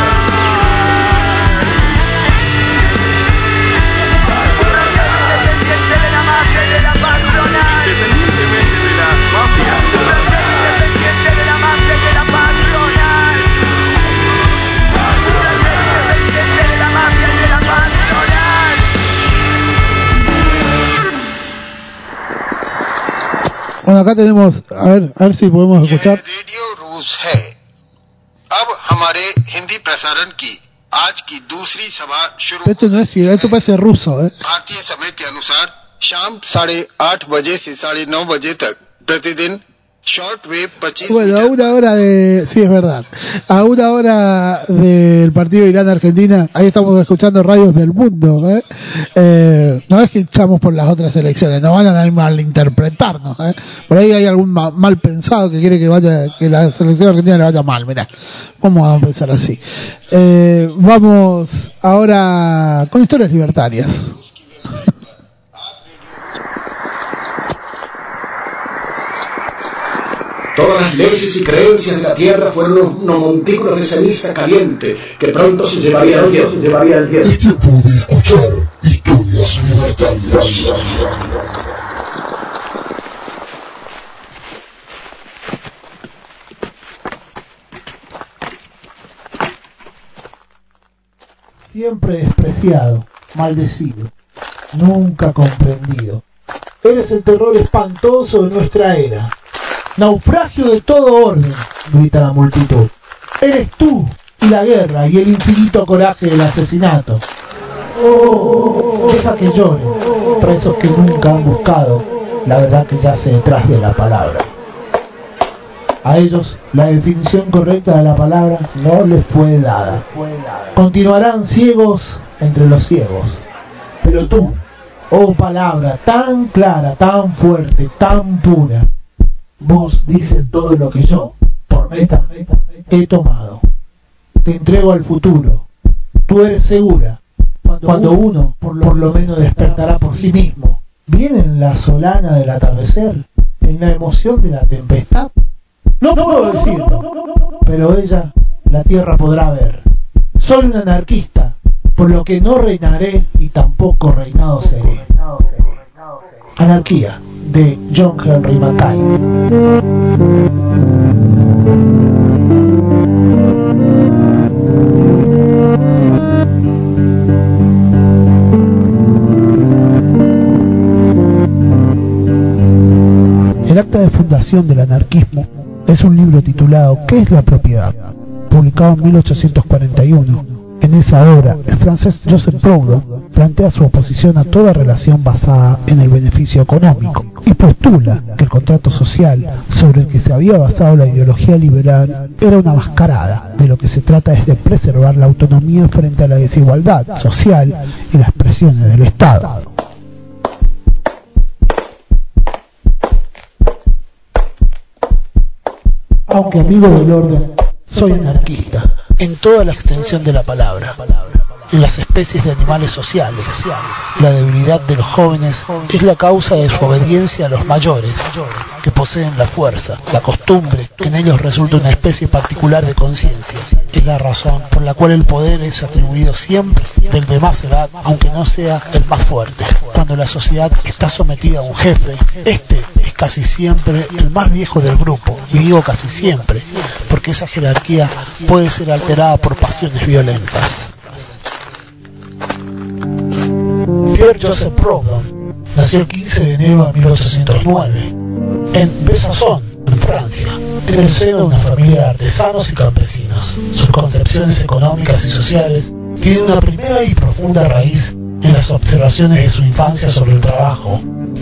Speaker 1: Bueno, acá tenemos, a ver, a ver si podemos escuchar.
Speaker 14: Radio रूस है। अब हमारे हिंदी प्रसारण की आज की दूसरी सभा शुरू।
Speaker 1: Esto no es, esto parece ruso, ¿eh?
Speaker 14: भारतीय समय के अनुसार शाम साढ़े आठ बजे से साढ़े नौ बजे तक प्रतिदिन शॉर्ट वेव पच्चीस।
Speaker 1: Bueno, a una hora de, sí es verdad, a una hora del partido Irán-Argentina, ahí estamos escuchando radios del mundo, ¿eh? Eh, no es que echamos por las otras elecciones, no van a malinterpretarnos, ¿eh? Por ahí hay algún ma- mal pensado que quiere que vaya, que la selección argentina le vaya mal, mirá, ¿cómo vamos a pensar así? Eh, vamos ahora con historias libertarias.
Speaker 15: Todas las leyes y creencias de la tierra fueron unos montículos de ceniza caliente que pronto se llevaría al cielo.
Speaker 4: Es tiempo de escuchar historias libertarias.
Speaker 16: Siempre despreciado, maldecido, nunca comprendido. Eres el terror espantoso de nuestra era. Naufragio de todo orden, grita la multitud. Eres tú y la guerra y el infinito coraje del asesinato. Oh, deja que lloren, presos que nunca han buscado la verdad que yace detrás de la palabra. A ellos la definición correcta de la palabra no les fue dada. Continuarán ciegos entre los ciegos. Pero tú, oh palabra tan clara, tan fuerte, tan pura, vos dices todo lo que yo, por meta, he tomado. Te entrego al futuro. Tú eres segura. Cuando uno, por lo, por lo menos, despertará por sí mismo. Viene en la solana del atardecer, en la emoción de la tempestad. No puedo decirlo, pero ella, la tierra podrá ver. Soy un anarquista, por lo que no reinaré y tampoco reinado seré. Anarquía, de John Henry Mackay.
Speaker 1: El acta de fundación del anarquismo es un libro titulado ¿Qué es la propiedad?, publicado en mil ochocientos cuarenta y uno. En esa obra, el francés Joseph Proudhon plantea su oposición a toda relación basada en el beneficio económico y postula que el contrato social sobre el que se había basado la ideología liberal era una mascarada. De lo que se trata es de preservar la autonomía frente a la desigualdad social y las presiones del Estado. Aunque amigo del orden, soy anarquista en toda la extensión de la palabra. En las especies de animales sociales, la debilidad de los jóvenes es la causa de su obediencia a los mayores, que poseen la fuerza, la costumbre, que en ellos resulta una especie particular de conciencia. Es la razón por la cual el poder es atribuido siempre del de más edad, aunque no sea el más fuerte. Cuando la sociedad está sometida a un jefe, este es casi siempre el más viejo del grupo, y digo casi siempre, porque esa jerarquía puede ser alterada por pasiones violentas. Pierre Joseph Proudhon nació el quince de enero de mil ochocientos nueve en Besançon, en Francia, en el seno de una familia de artesanos y campesinos. Sus concepciones económicas y sociales tienen una primera y profunda raíz en las observaciones de su infancia sobre el trabajo, la propiedad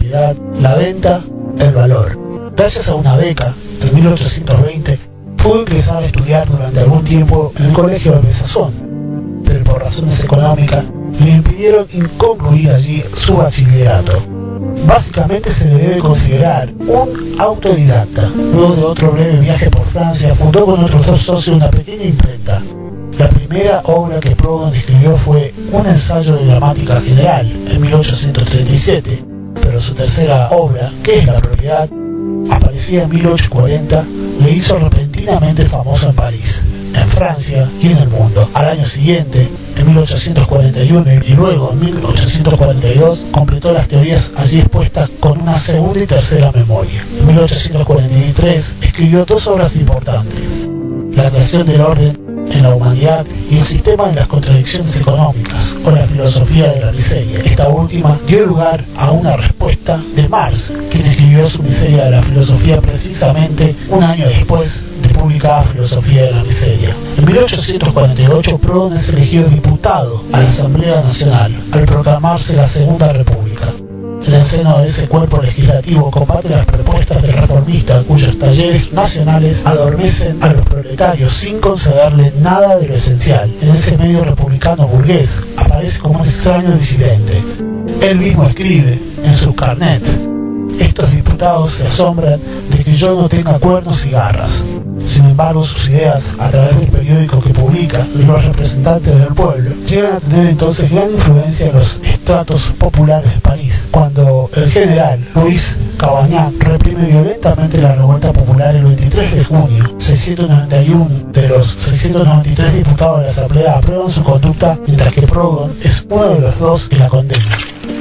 Speaker 16: propiedad, la venta, el valor. Gracias a una beca, en mil ochocientos veinte, pudo ingresar a estudiar durante algún tiempo en el colegio de Besanzón, pero por razones económicas le impidieron concluir allí su bachillerato. Básicamente se le debe considerar un autodidacta. Luego de otro breve viaje por Francia, fundó con otros dos socios una pequeña imprenta. La primera obra que Proudhon escribió fue un ensayo de gramática general en mil ochocientos treinta y siete, pero su tercera obra, que es La propiedad, aparecida en mil ochocientos cuarenta, le hizo repentinamente famoso en París, en Francia y en el mundo. Al año siguiente, en mil ochocientos cuarenta y uno y luego en mil ochocientos cuarenta y dos, completó las teorías allí expuestas con una segunda y tercera memoria. En mil ochocientos cuarenta y tres escribió dos obras importantes: La creación del orden en la humanidad y el sistema de las contradicciones económicas, o la filosofía de la miseria. Esta última dio lugar a una respuesta de Marx, quien escribió su Miseria de la filosofía precisamente un año después de publicar Filosofía de la miseria. En mil ochocientos cuarenta y ocho, Proudhon es elegido diputado a la Asamblea Nacional al proclamarse la Segunda República. En el seno de ese cuerpo legislativo combate las propuestas del reformista, cuyos talleres nacionales adormecen a los proletarios sin concederle nada de lo esencial. En ese medio republicano burgués aparece como un extraño disidente. Él mismo escribe en su carnet: estos diputados se asombran de que yo no tenga cuernos y garras. Sin embargo, sus ideas, a través del periódico que publica, Los Representantes del Pueblo, llegan a tener entonces gran influencia en los estratos populares de París. Cuando el general Luis Cavaignac reprime violentamente la revuelta popular el veintitrés de junio, seiscientos noventa y uno de los seiscientos noventa y tres diputados de la Asamblea aprueban su conducta, mientras que Proudhon es uno de los dos que la condena.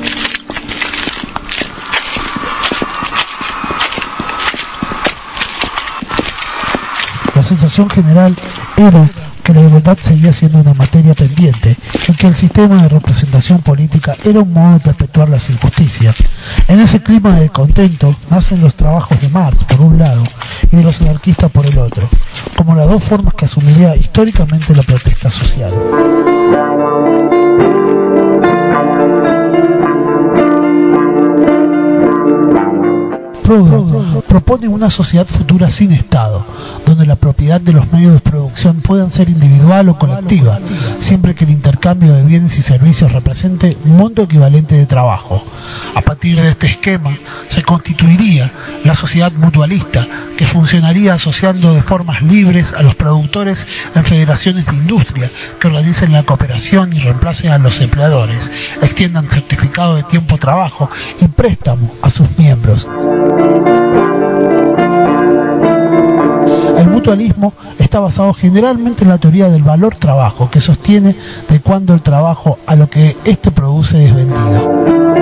Speaker 1: La sensación general era que la igualdad seguía siendo una materia pendiente y que el sistema de representación política era un modo de perpetuar las injusticias. En ese clima de descontento nacen los trabajos de Marx por un lado y de los anarquistas por el otro, como las dos formas que asumiría históricamente la protesta social. Proudhon propone una sociedad futura sin Estado, donde la propiedad de los medios de producción puedan ser individual o colectiva, siempre que el intercambio de bienes y servicios represente un monto equivalente de trabajo. A partir de este esquema se constituiría la sociedad mutualista, que funcionaría asociando de formas libres a los productores en federaciones de industria que organicen la cooperación y reemplacen a los empleadores, extiendan certificado de tiempo trabajo y préstamo a sus miembros. El mutualismo está basado generalmente en la teoría del valor trabajo, que sostiene de cuándo el trabajo a lo que éste produce es vendido.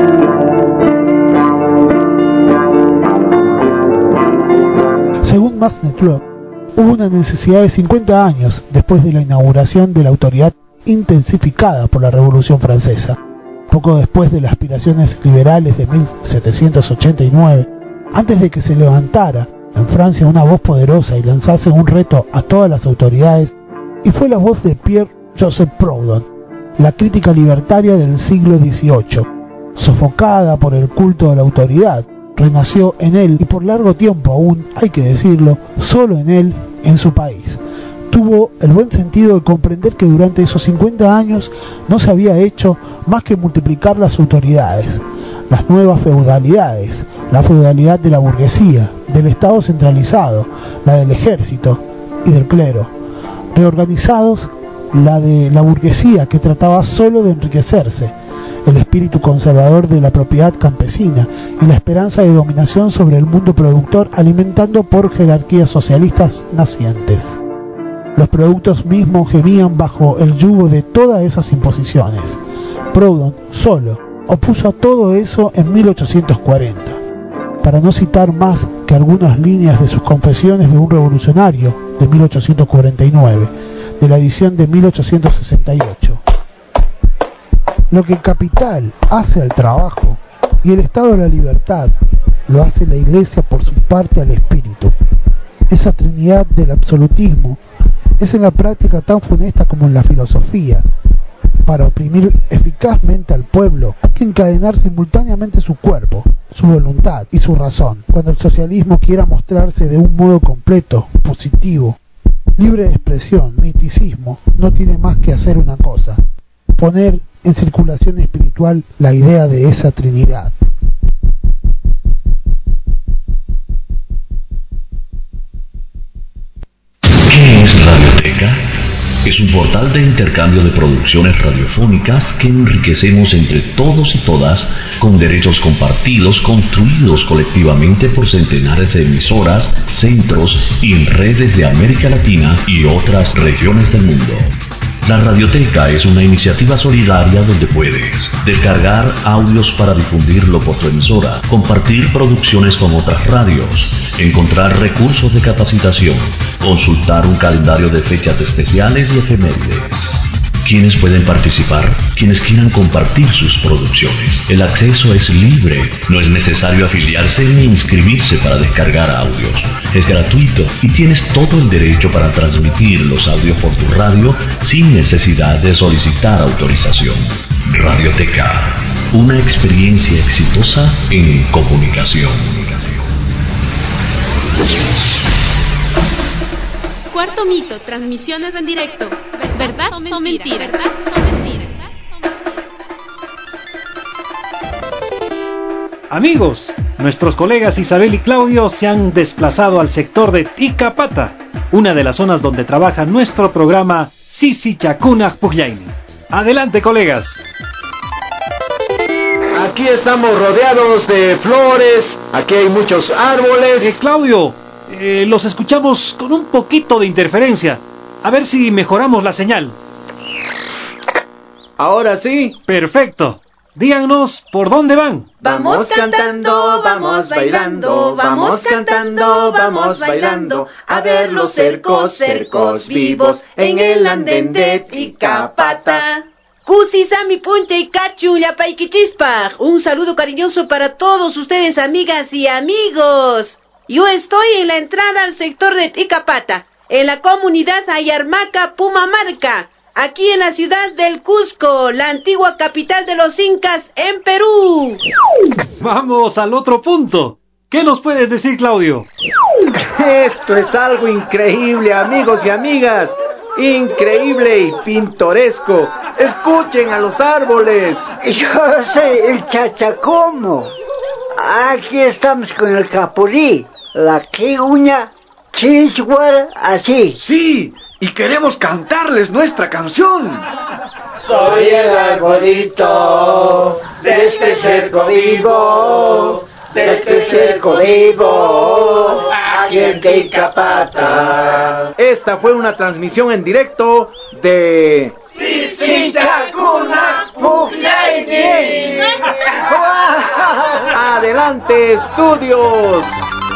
Speaker 1: Según Max Nettlau, hubo una necesidad de cincuenta años después de la inauguración de la autoridad intensificada por la Revolución Francesa, poco después de las aspiraciones liberales de mil setecientos ochenta y nueve, antes de que se levantara en Francia una voz poderosa y lanzase un reto a todas las autoridades, y fue la voz de Pierre-Joseph Proudhon, la crítica libertaria del siglo dieciocho, sofocada por el culto a la autoridad. Renació en él y por largo tiempo aún, hay que decirlo, solo en él, en su país. Tuvo el buen sentido de comprender que durante esos cincuenta años no se había hecho más que multiplicar las autoridades, las nuevas feudalidades, la feudalidad de la burguesía, del Estado centralizado, la del ejército y del clero, reorganizados la de la burguesía que trataba solo de enriquecerse, el espíritu conservador de la propiedad campesina y la esperanza de dominación sobre el mundo productor alimentando por jerarquías socialistas nacientes. Los productos mismos gemían bajo el yugo de todas esas imposiciones. Proudhon solo opuso a todo eso en mil ochocientos cuarenta, para no citar más que algunas líneas de sus Confesiones de un revolucionario de mil ochocientos cuarenta y nueve, de la edición de mil ochocientos sesenta y ocho. Lo que el capital hace al trabajo y el Estado a la libertad, lo hace la Iglesia por su parte al espíritu. Esa trinidad del absolutismo es en la práctica tan funesta como en la filosofía. Para oprimir eficazmente al pueblo hay que encadenar simultáneamente su cuerpo, su voluntad y su razón. Cuando el socialismo quiera mostrarse de un modo completo, positivo, libre de expresión, miticismo, no tiene más que hacer una cosa: poner en circulación espiritual la idea de esa Trinidad.
Speaker 17: ¿Qué es Radioteca? Es un portal de intercambio de producciones radiofónicas que enriquecemos entre todos y todas con derechos compartidos construidos colectivamente por centenares de emisoras, centros y redes de América Latina y otras regiones del mundo. La Radioteca es una iniciativa solidaria donde puedes descargar audios para difundirlo por tu emisora, compartir producciones con otras radios, encontrar recursos de capacitación, consultar un calendario de fechas especiales y efemérides. ¿Quiénes pueden participar? Quienes quieran compartir sus producciones. El acceso es libre, no es necesario afiliarse ni inscribirse para descargar audios. Es gratuito y tienes todo el derecho para transmitir los audios por tu radio sin necesidad de solicitar autorización. Radioteca, una experiencia exitosa en comunicación.
Speaker 18: Cuarto mito, transmisiones en directo. ¿Verdad o mentira? ¿Verdad o mentira?
Speaker 19: Amigos, nuestros colegas Isabel y Claudio se han desplazado al sector de Ticapata, una de las zonas donde trabaja nuestro programa Sisi Chacuna Pugyaini. Adelante, colegas.
Speaker 20: Aquí estamos rodeados de flores, aquí hay muchos árboles.
Speaker 19: Eh, Claudio, eh, los escuchamos con un poquito de interferencia. A ver si mejoramos la señal.
Speaker 20: Ahora sí.
Speaker 19: Perfecto. Díganos por dónde van.
Speaker 13: Vamos cantando, vamos bailando, vamos cantando, vamos bailando, a ver los cercos, cercos vivos en el andén de Ticapata.
Speaker 21: Kusisami punche y cachu llapaikichispaj. Un saludo cariñoso para todos ustedes, amigas y amigos. Yo estoy en la entrada al sector de Ticapata, en la comunidad Ayarmaca Pumamarca, aquí en la ciudad del Cusco, la antigua capital de los incas en Perú.
Speaker 19: Vamos al otro punto. ¿Qué nos puedes decir, Claudio?
Speaker 20: Esto es algo increíble, amigos y amigas. Increíble y pintoresco. Escuchen a los árboles.
Speaker 22: Yo soy el Chachacomo. Aquí estamos con el Capurí, la Quiguña, Chisguar, así.
Speaker 20: Sí, y queremos cantarles nuestra canción.
Speaker 13: Soy el arbolito de este cerco vivo, de este cerco vivo, aquí en Ticapata.
Speaker 20: Esta fue una transmisión en directo de
Speaker 13: Sisi Chacuna Pugyaini.
Speaker 20: Adelante, estudios.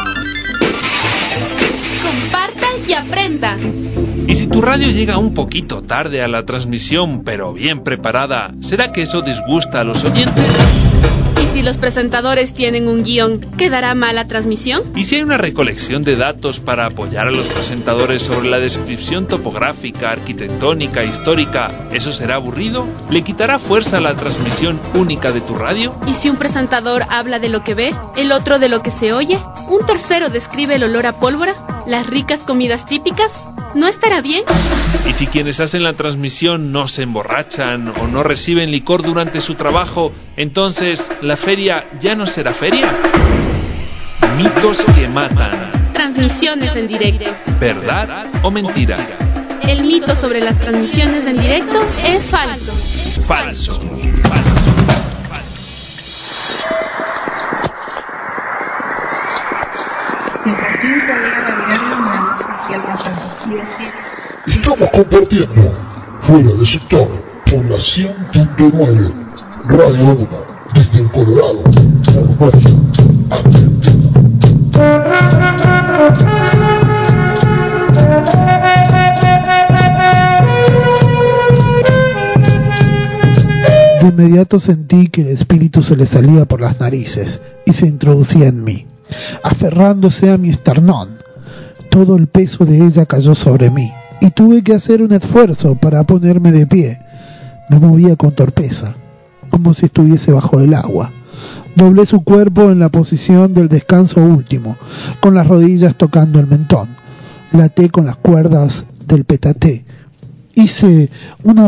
Speaker 18: Comparta y aprenda.
Speaker 23: Y si tu radio llega un poquito tarde a la transmisión, pero bien preparada, ¿será que eso disgusta a los oyentes?
Speaker 18: ¿Y si los presentadores tienen un guión, quedará mal la transmisión?
Speaker 23: ¿Y si hay una recolección de datos para apoyar a los presentadores sobre la descripción topográfica, arquitectónica, histórica, eso será aburrido? ¿Le quitará fuerza a la transmisión única de tu radio?
Speaker 18: ¿Y si un presentador habla de lo que ve, el otro de lo que se oye, un tercero describe el olor a pólvora, las ricas comidas típicas? ¿No estará bien?
Speaker 23: ¿Y si quienes hacen la transmisión no se emborrachan o no reciben licor durante su trabajo, entonces la feria ya no será feria? Mitos que matan.
Speaker 18: Transmisiones en directo.
Speaker 23: ¿Verdad o mentira?
Speaker 18: El mito sobre las transmisiones en directo es falso.
Speaker 23: Falso.
Speaker 3: Compartir colega navegando en la hacia el pasado y decir:
Speaker 4: Estamos compartiendo fuera de sector por la cien punto nueve Radio uno desde el Colorado, Formosa,
Speaker 1: De inmediato sentí que el espíritu se le salía por las narices y se introducía en mí, aferrándose a mi esternón. Todo el peso de ella cayó sobre mí y tuve que hacer un esfuerzo para ponerme de pie. Me movía con torpeza, como si estuviese bajo el agua, Doblé su cuerpo en la posición del descanso último, con las rodillas tocando el mentón. Laté con las cuerdas del petaté. Hice una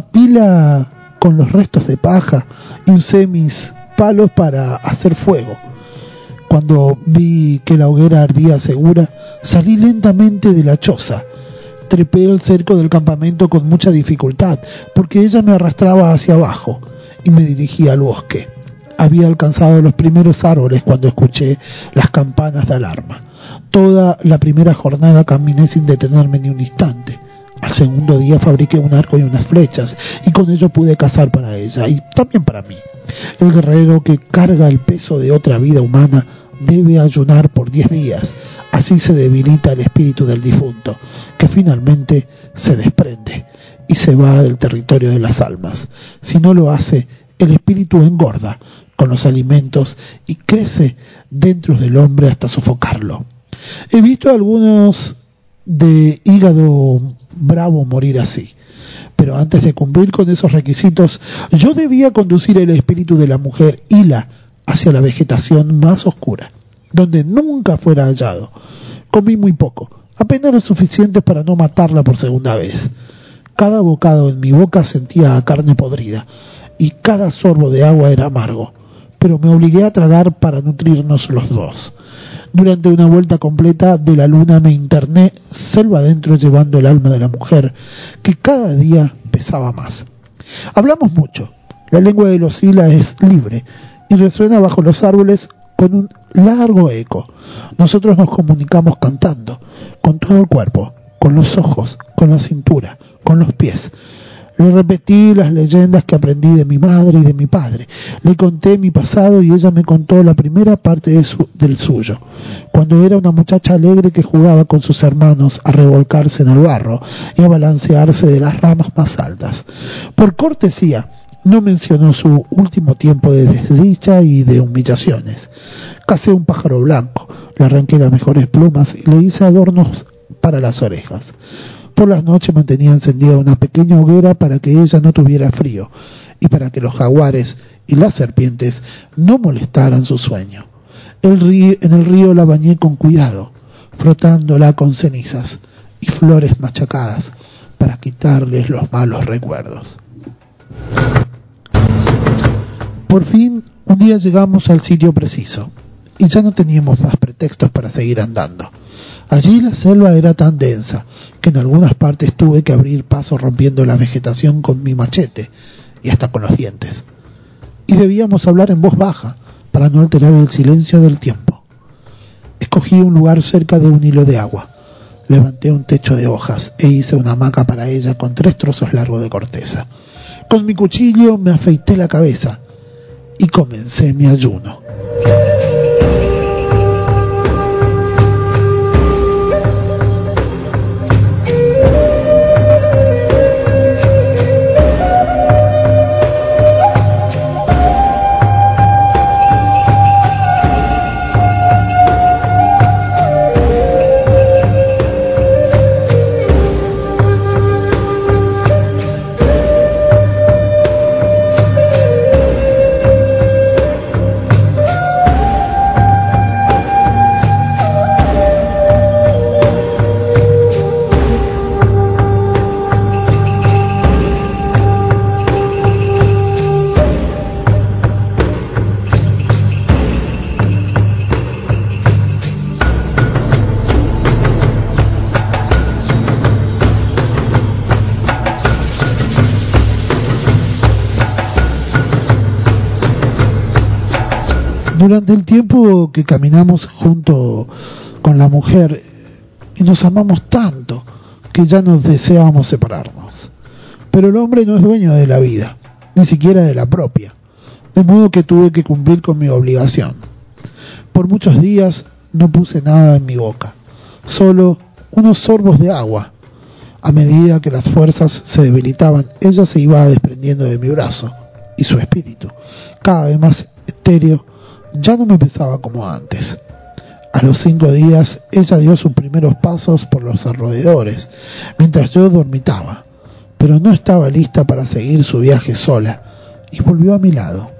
Speaker 1: pila con los restos de paja y usé mis palos para hacer fuego. Cuando vi que la hoguera ardía segura, salí lentamente de la choza. Trepé el cerco del campamento con mucha dificultad, porque ella me arrastraba hacia abajo, y me dirigí al bosque. Había alcanzado los primeros árboles cuando escuché las campanas de alarma. Toda la primera jornada caminé sin detenerme ni un instante. Al segundo día fabriqué un arco y unas flechas, y con ello pude cazar para ella, y también para mí. El guerrero que carga el peso de otra vida humana debe ayunar por diez días. Así se debilita el espíritu del difunto, que finalmente se desprende y se va del territorio de las almas. Si no lo hace, el espíritu engorda con los alimentos y crece dentro del hombre hasta sofocarlo. He visto a algunos de hígado bravo morir así, pero antes de cumplir con esos requisitos, yo debía conducir el espíritu de la mujer Hila hacia la vegetación más oscura, donde nunca fuera hallado. Comí muy poco, apenas lo suficiente para no matarla por segunda vez. Cada bocado en mi boca sentía a carne podrida, y cada sorbo de agua era amargo, pero me obligué a tragar para nutrirnos los dos. Durante una vuelta completa de la luna me interné selva adentro llevando el alma de la mujer, que cada día pesaba más. Hablamos mucho. La lengua de los Hila es libre y resuena bajo los árboles con un largo eco. Nosotros nos comunicamos cantando, con todo el cuerpo, con los ojos, con la cintura, con los pies. Le repetí las leyendas que aprendí de mi madre y de mi padre. Le conté mi pasado y ella me contó la primera parte de su, del suyo, cuando era una muchacha alegre que jugaba con sus hermanos a revolcarse en el barro y a balancearse de las ramas más altas. Por cortesía, no mencionó su último tiempo de desdicha y de humillaciones. Cacé un pájaro blanco, le arranqué las mejores plumas y le hice adornos para las orejas. Por las noches mantenía encendida una pequeña hoguera para que ella no tuviera frío y para que los jaguares y las serpientes no molestaran su sueño. El río, en el río la bañé con cuidado, frotándola con cenizas y flores machacadas para quitarles los malos recuerdos. Por fin, un día llegamos al sitio preciso y ya no teníamos más pretextos para seguir andando. Allí la selva era tan densa que en algunas partes tuve que abrir paso rompiendo la vegetación con mi machete y hasta con los dientes. Y debíamos hablar en voz baja para no alterar el silencio del tiempo. Escogí un lugar cerca de un hilo de agua. Levanté un techo de hojas e hice una hamaca para ella con tres trozos largos de corteza. Con mi cuchillo me afeité la cabeza y comencé mi ayuno. Durante el tiempo que caminamos junto con la mujer y nos amamos tanto que ya nos deseábamos separarnos. Pero el hombre no es dueño de la vida, ni siquiera de la propia, de modo que tuve que cumplir con mi obligación. Por muchos días no puse nada en mi boca, solo unos sorbos de agua. A medida que las fuerzas se debilitaban, ella se iba desprendiendo de mi brazo, y su espíritu, cada vez más etéreo, ya no me pesaba como antes. A los cinco días ella dio sus primeros pasos por los alrededores, mientras yo dormitaba, pero no estaba lista para seguir su viaje sola, y volvió a mi lado.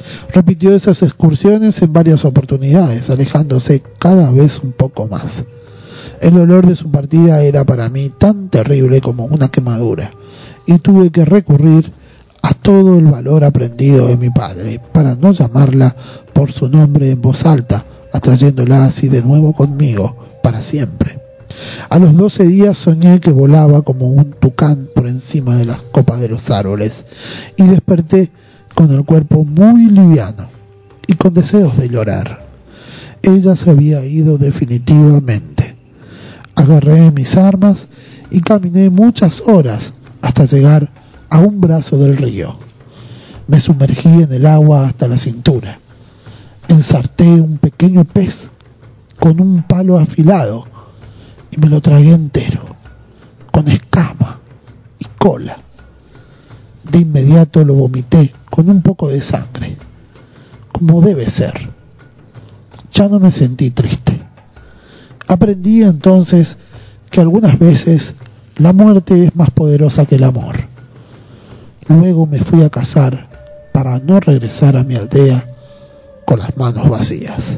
Speaker 1: Repitió esas excursiones en varias oportunidades, alejándose cada vez un poco más. El olor de su partida era para mí tan terrible como una quemadura, y tuve que recurrir a todo el valor aprendido de mi padre para no llamarla por su nombre en voz alta, atrayéndola así de nuevo conmigo para siempre. A los doce días soñé que volaba como un tucán por encima de las copas de los árboles, y desperté con el cuerpo muy liviano y con deseos de llorar. Ella se había ido definitivamente. Agarré mis armas y caminé muchas horas hasta llegar a un brazo del río. Me sumergí en el agua hasta la cintura. Ensarté un pequeño pez con un palo afilado y me lo tragué entero, con escama y cola. De inmediato lo vomité con un poco de sangre, como debe ser. Ya no me sentí triste. Aprendí entonces que algunas veces la muerte es más poderosa que el amor. Luego me fui a cazar para no regresar a mi aldea con las manos vacías.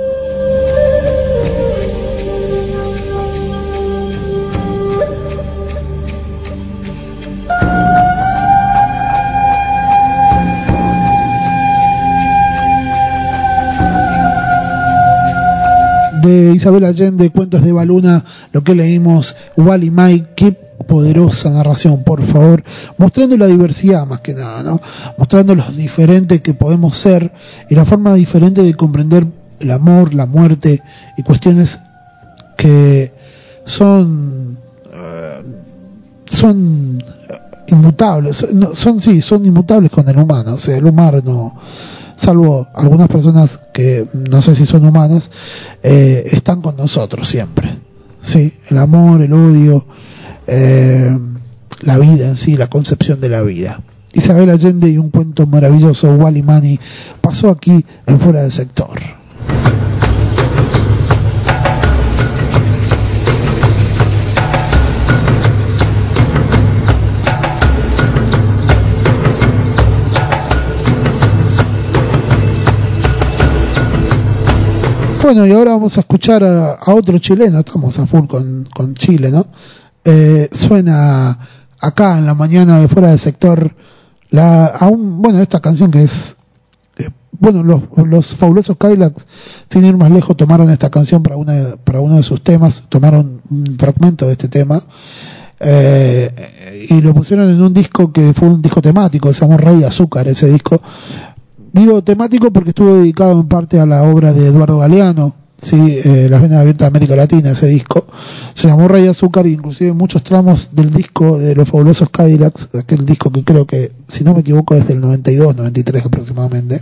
Speaker 1: De Isabel Allende, Cuentos de Baluna, lo que leímos, Wally Mike, qué poderosa narración, por favor, mostrando la diversidad más que nada, ¿no? Mostrando los diferentes que podemos ser y la forma diferente de comprender el amor, la muerte y cuestiones que son uh, son inmutables, son, son sí, son inmutables con el humano, o sea, el humano, salvo algunas personas que no sé si son humanas, eh, están con nosotros siempre, sí, el amor, el odio, eh, la vida en sí, la concepción de la vida. Isabel Allende y un cuento maravilloso, Wally Money, pasó aquí en Fuera del Sector. Bueno, y ahora vamos a escuchar a, a otro chileno, estamos a full con, con Chile, ¿no? Eh, suena acá en la mañana de Fuera del Sector, la, aún, bueno, esta canción que es, eh, bueno, los, los fabulosos Cadillacs, sin ir más lejos, tomaron esta canción para, una, para uno de sus temas, tomaron un fragmento de este tema, eh, y lo pusieron en un disco que fue un disco temático, se llamó Rey de Azúcar, ese disco. Digo temático porque estuvo dedicado en parte a la obra de Eduardo Galeano, sí, eh, Las Venas Abiertas de América Latina, ese disco. Se llamó Rey de Azúcar, e inclusive muchos tramos del disco de los fabulosos Cadillacs, aquel disco que creo que, si no me equivoco, es del noventa y dos, noventa y tres aproximadamente.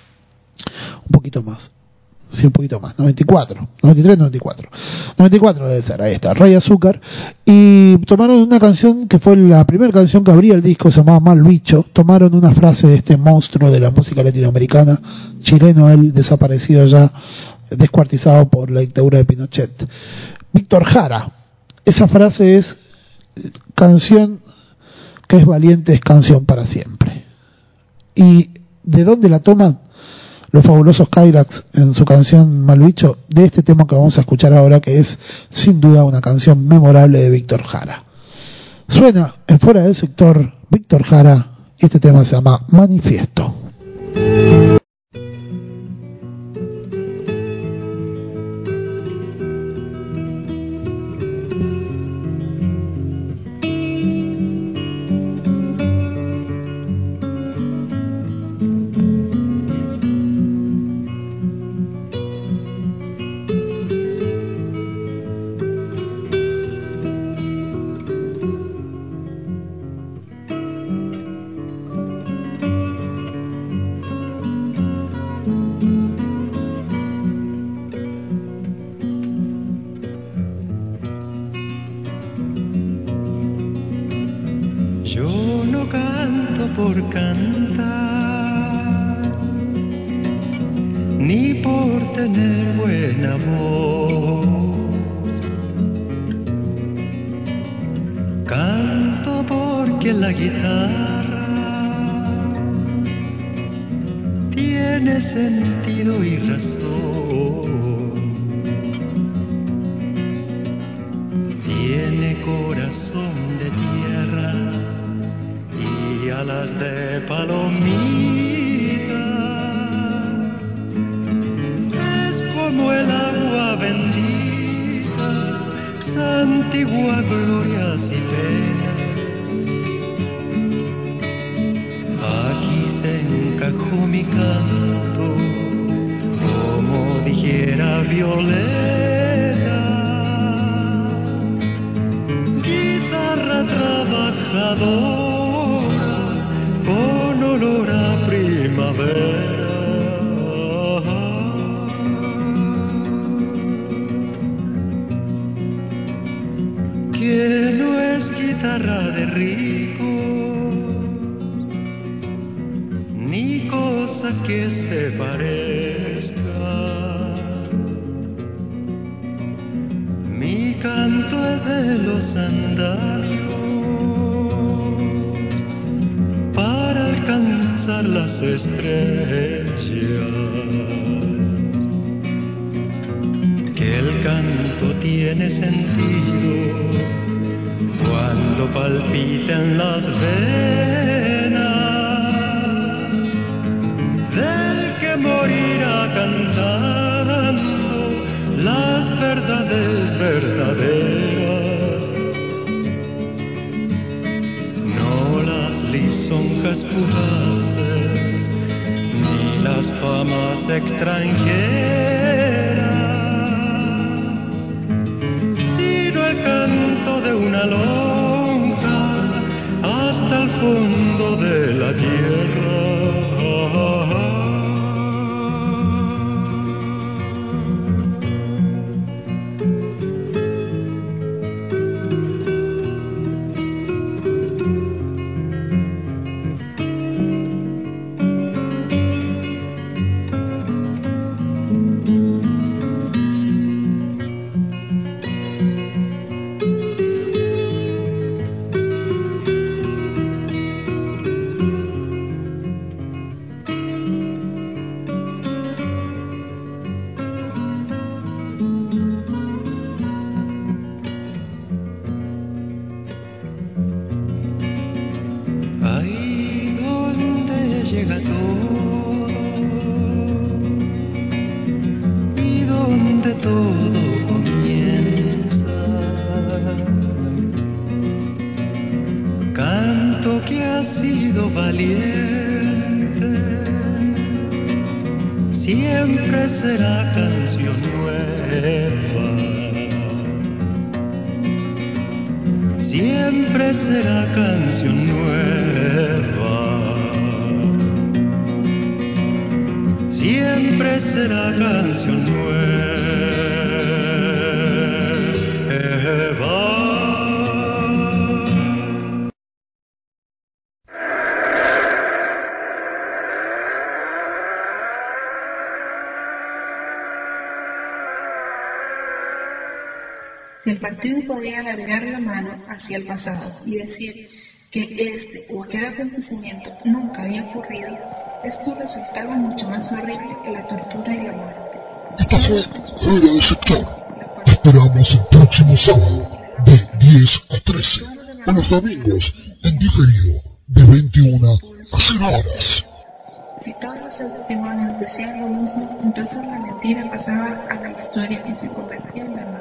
Speaker 1: Un poquito más. Sí, un poquito más. noventa y cuatro, noventa y tres, noventa y cuatro. noventa y cuatro debe ser, ahí está, Rey de Azúcar. Y tomaron una canción que fue la primera canción que abría el disco, se llamaba Mal Bicho. Tomaron una frase de este monstruo de la música latinoamericana, chileno él, desaparecido ya, descuartizado por la dictadura de Pinochet, Víctor Jara. Esa frase es: canción que es valiente es canción para siempre. ¿Y de dónde la toman los fabulosos Cadillacs en su canción Malbicho? De este tema que vamos a escuchar ahora, que es sin duda una canción memorable de Víctor Jara. Suena en Fuera del Sector Víctor Jara, y este tema se llama Manifiesto.
Speaker 5: La guitarra
Speaker 9: tiene sentido y razón, tiene corazón de tierra y alas de palomita, es como el agua bendita, santigua glorias y penas. Aquí se encajó mi canto, como dijera Violeta, guitarra trabajadora con olor a primavera. Que no es guitarra de rico, ni cosa que se parezca. Mi canto es de los andamios para alcanzar las estrellas. Que el canto tiene sentido cuando palpitan las venas del que morirá cantando las verdades verdaderas, no las lisonjas fugaces ni las famas extranjeras, sino el canto de una lonja hasta el fondo de la tierra.
Speaker 3: Si el partido podía alargar la mano hacia el pasado y decir que este o aquel acontecimiento nunca había ocurrido, esto resultaba mucho más horrible que la tortura y la muerte.
Speaker 4: Esto fue Fuera de Sector. Esperamos el próximo sábado de diez a trece o los domingos en diferido de veintiuna a cero horas.
Speaker 3: Si todos los testimonios decían lo mismo, entonces la mentira pasaba a la historia y se convertía en la